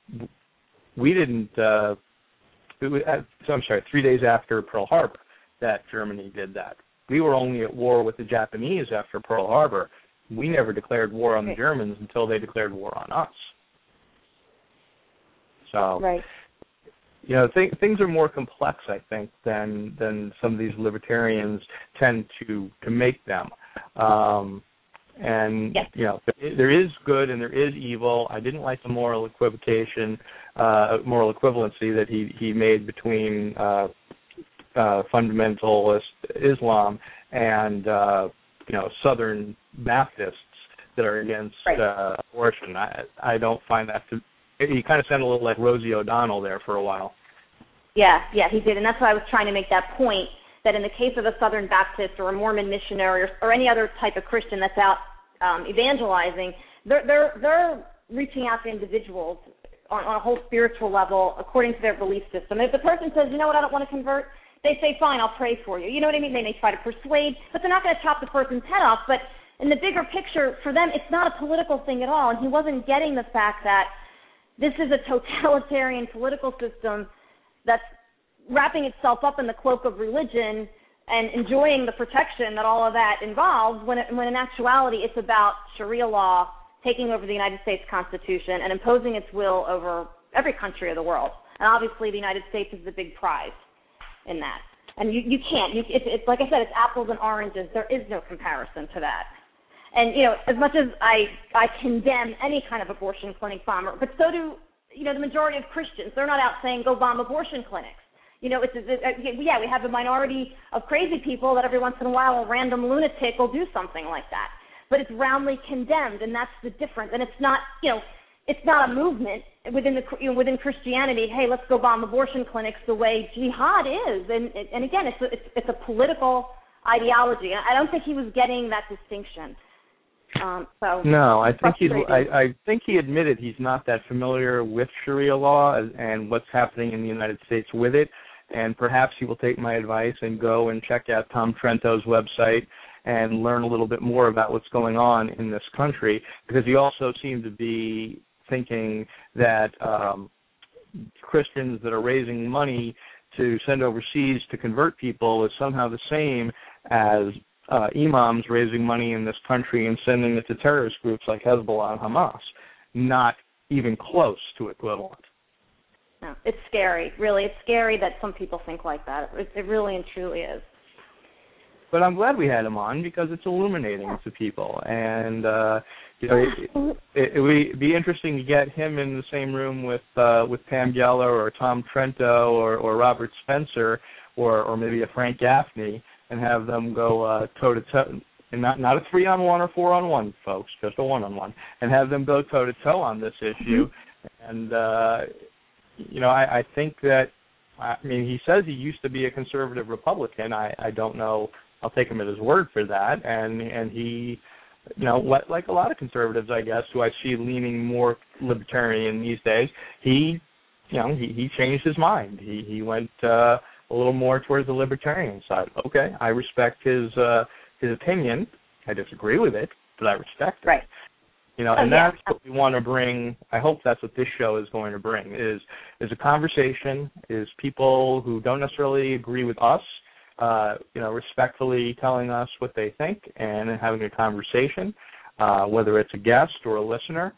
F: We didn't, uh, it was, so I'm sorry, three days after Pearl Harbor that Germany did that. We were only at war with the Japanese after Pearl Harbor. We never declared war on the Germans until they declared war on us. So,
G: right.
F: you know, th- things are more complex, I think, than than some of these libertarians tend to, to make them. Um, and,
G: yes.
F: you know, there is good and there is evil. I didn't like the moral equivocation, uh, moral equivalency that he, he made between uh, uh, fundamentalist Islam and, uh, you know, Southern Baptists that are against
G: right.
F: uh, abortion. I, I don't find that to He kind of sounded a little like Rosie O'Donnell there for a while.
G: Yeah, yeah, he did. And that's why I was trying to make that point, that in the case of a Southern Baptist or a Mormon missionary or, or any other type of Christian that's out um, evangelizing, they're, they're, they're reaching out to individuals on, on a whole spiritual level according to their belief system. If the person says, you know what, I don't want to convert, they say, fine, I'll pray for you. You know what I mean? They may try to persuade, but they're not going to chop the person's head off. But in the bigger picture, for them, it's not a political thing at all. And he wasn't getting the fact that this is a totalitarian political system that's wrapping itself up in the cloak of religion and enjoying the protection that all of that involves, when, it, when in actuality it's about Sharia law taking over the United States Constitution and imposing its will over every country of the world. And obviously the United States is the big prize in that. And you, you can't. You, it's, it's like I said, it's apples and oranges. There is no comparison to that. And, you know, as much as I, I condemn any kind of abortion clinic bomber, but so do, you know, the majority of Christians. They're not out saying go bomb abortion clinics. You know, it's, it, it, yeah, we have a minority of crazy people that every once in a while a random lunatic will do something like that. But it's roundly condemned, and that's the difference. And it's not, you know, it's not a movement within the, you know, within Christianity. Hey, let's go bomb abortion clinics the way jihad is. And and again, it's a, it's, it's a political ideology. I don't think he was getting that distinction. Um, so
F: no, I think he I, I think he admitted he's not that familiar with Sharia law and, and what's happening in the United States with it. And perhaps he will take my advice and go and check out Tom Trento's website and learn a little bit more about what's going on in this country, because he also seemed to be thinking that um, Christians that are raising money to send overseas to convert people is somehow the same as uh, imams raising money in this country and sending it to terrorist groups like Hezbollah and Hamas. Not even close to equivalent.
G: No, it's scary, really. It's scary that some people think like that. It, it really and truly is.
F: But I'm glad we had him on because it's illuminating yeah. to people. And, uh, you know, it, it, it would be interesting to get him in the same room with uh, with Pam Geller or Tom Trento or, or Robert Spencer or, or maybe a Frank Gaffney and have them go uh, toe-to-toe. And not, not a three-on-one or four-on-one, folks, just a one-on-one. And have them go toe-to-toe on this issue. Mm-hmm. And, uh, you know, I, I think that, I mean, he says he used to be a conservative Republican. I, I don't know. I'll take him at his word for that. And and he, you know, like a lot of conservatives, I guess, who I see leaning more libertarian these days, he, you know, he, he changed his mind. He he went uh, a little more towards the libertarian side. Okay, I respect his uh, his opinion. I disagree with it, but I respect it.
G: Right.
F: You know,
G: oh,
F: and
G: yeah.
F: that's what we want to bring. I hope that's what this show is going to bring, is is a conversation, is people who don't necessarily agree with us, uh, you know, respectfully telling us what they think and having a conversation, uh, whether it's a guest or a listener.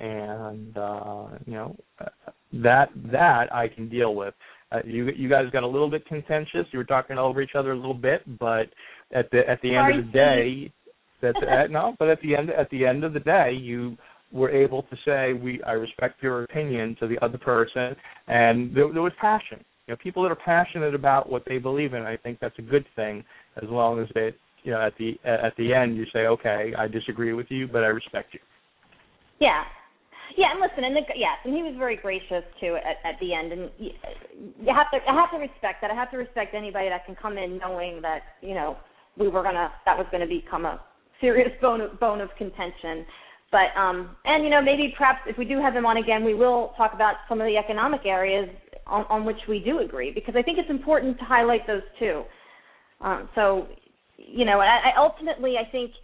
F: And, uh, you know, that that I can deal with. Uh, you you guys got a little bit contentious. You were talking over each other a little bit, but at the at the
G: Sorry,
F: end of the day... That's uh, no, but at the end at the end of the day, you were able to say, "We, I respect your opinion" to the other person, and there, there was passion. You know, people that are passionate about what they believe in, I think that's a good thing, as long as they, you know, at the at the end you say, "Okay, I disagree with you, but I respect you."
G: Yeah, yeah, and listen, and the, yes, and he was very gracious too at, at the end, and you, you have to, I have to respect that. I have to respect anybody that can come in knowing that, you know, we were gonna, that was gonna become a serious bone of, bone of contention. But, um, and, you know, maybe perhaps if we do have him on again, we will talk about some of the economic areas on, on which we do agree, because I think it's important to highlight those too. Um, so, you know, I, I ultimately, I think,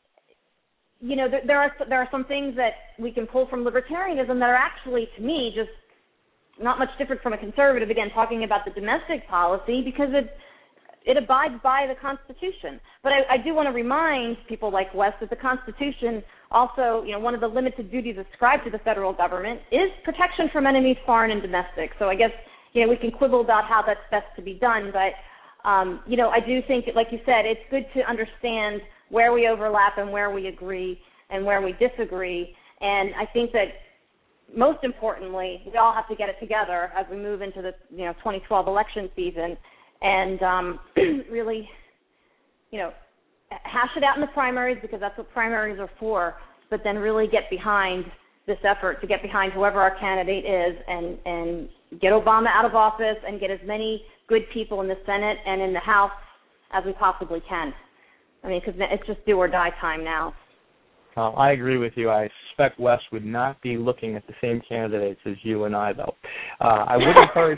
G: you know, there, there are there are some things that we can pull from libertarianism that are actually, to me, just not much different from a conservative, again, talking about the domestic policy, because it It abides by the Constitution. But I, I do want to remind people like Wes that the Constitution also, you know, one of the limited duties ascribed to the federal government is protection from enemies, foreign and domestic. So I guess, you know, we can quibble about how that's best to be done. But, um, you know, I do think, like you said, it's good to understand where we overlap and where we agree and where we disagree. And I think that most importantly, we all have to get it together as we move into the, you know, twenty twelve election season. And um, really, you know, hash it out in the primaries, because that's what primaries are for, but then really get behind this effort to get behind whoever our candidate is and, and get Obama out of office and get as many good people in the Senate and in the House as we possibly can. I mean, because it's just do or die time now.
F: Uh, I agree with you. I suspect Wes would not be looking at the same candidates as you and I, though. Uh, I would encourage...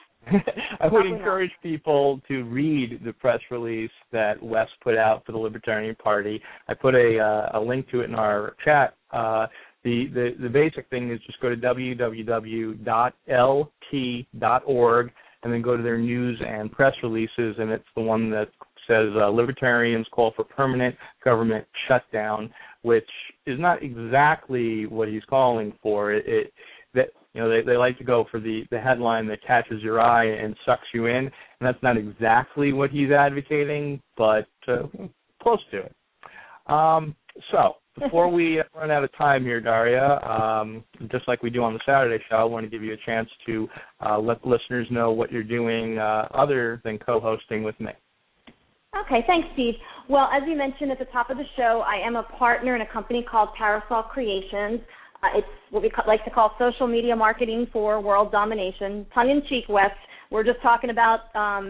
F: I would encourage people to read the press release that Wes put out for the Libertarian Party. I put a, uh, a link to it in our chat. Uh, the, the, the basic thing is just go to w w w dot l t dot org and then go to their news and press releases, and it's the one that says uh, Libertarians call for permanent government shutdown, which is not exactly what he's calling for. It, it that You know, they, they like to go for the, the headline that catches your eye and sucks you in, and that's not exactly what he's advocating, but uh, close to it. Um, so, before we run out of time here, Daria, um, just like we do on the Saturday show, I want to give you a chance to uh, let listeners know what you're doing uh, other than co-hosting with me.
G: Okay, thanks, Steve. Well, as you mentioned at the top of the show, I am a partner in a company called Parasol Creations. Uh, it's what we like to call social media marketing for world domination. Tongue-in-cheek, Wes. We're just talking about um,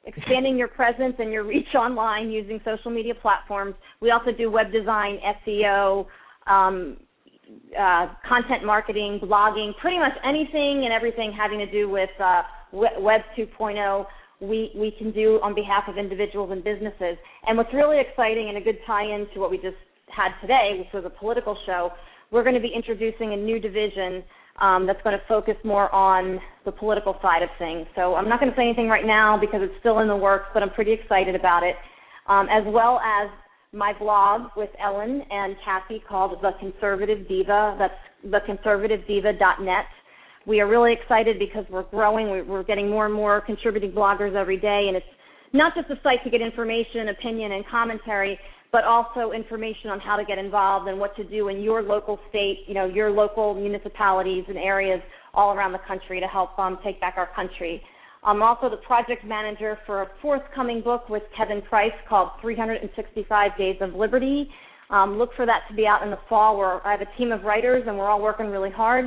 G: expanding your presence and your reach online using social media platforms. We also do web design, S E O, um, uh, content marketing, blogging, pretty much anything and everything having to do with uh, Web two point oh. We, we can do on behalf of individuals and businesses. And what's really exciting and a good tie-in to what we just had today, which was a political show, we're going to be introducing a new division um, that's going to focus more on the political side of things. So I'm not going to say anything right now because it's still in the works, but I'm pretty excited about it, um, as well as my blog with Ellen and Kathy called The Conservative Diva. That's the conservative diva dot net. We are really excited because we're growing. We're getting more and more contributing bloggers every day, and it's not just a site to get information, opinion, and commentary, but also information on how to get involved and what to do in your local state, you know, your local municipalities and areas all around the country to help um, take back our country. I'm also the project manager for a forthcoming book with Kevin Price called three hundred sixty-five Days of Liberty. Um, look for that to be out in the fall. Where I have a team of writers, and we're all working really hard.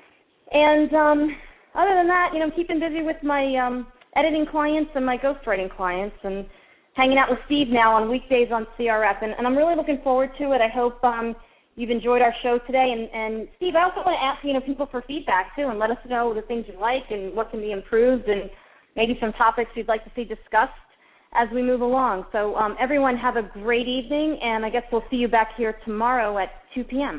G: And um, other than that, you know, I'm keeping busy with my um, editing clients and my ghostwriting clients and hanging out with Steve now on weekdays on C R F. And, and I'm really looking forward to it. I hope um, you've enjoyed our show today. And, and, Steve, I also want to ask, you know, people for feedback, too, and let us know the things you like and what can be improved and maybe some topics you'd like to see discussed as we move along. So um, everyone have a great evening, and I guess we'll see you back here tomorrow at two p.m.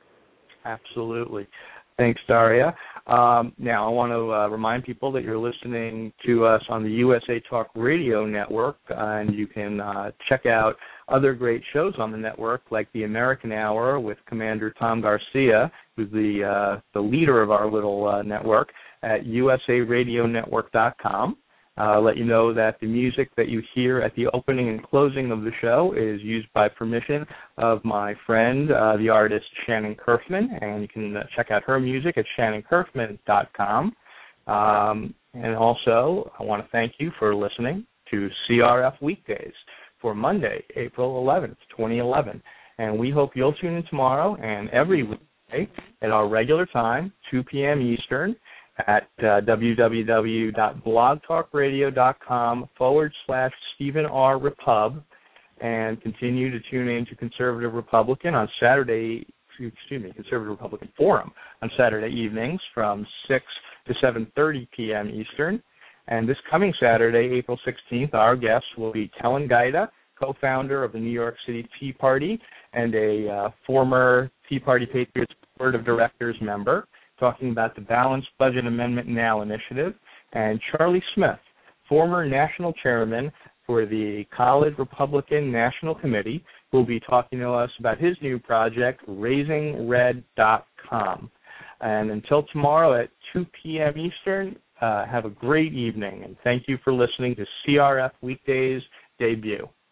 F: Absolutely. Thanks, Daria. Um, now, I want to uh, remind people that you're listening to us on the U S A Talk Radio Network, uh, and you can uh, check out other great shows on the network, like the American Hour with Commander Tom Garcia, who's the uh, the leader of our little uh, network, at U S A radio network dot com. Uh, let you know that the music that you hear at the opening and closing of the show is used by permission of my friend, uh, the artist Shannon Kerfman, and you can uh, check out her music at shannon kerfman dot com. Um, and also, I want to thank you for listening to C R F Weekdays for Monday, April eleventh, twenty eleven. And we hope you'll tune in tomorrow and every weekday at our regular time, two p.m. Eastern, at uh, www.blogtalkradio.com forward slash Stephen R. Repub, and continue to tune in to Conservative Republican on Saturday, excuse me, Conservative Republican Forum on Saturday evenings from six to seven thirty p.m. Eastern. And this coming Saturday, April sixteenth, our guest will be Kellen Gaida, co-founder of the New York City Tea Party and a uh, former Tea Party Patriots Board of Directors member, talking about the Balanced Budget Amendment Now initiative, and Charlie Smith, former national chairman for the College Republican National Committee, who will be talking to us about his new project, raising red dot com. And until tomorrow at two p.m. Eastern, uh, have a great evening, and thank you for listening to C R F Weekdays Debut.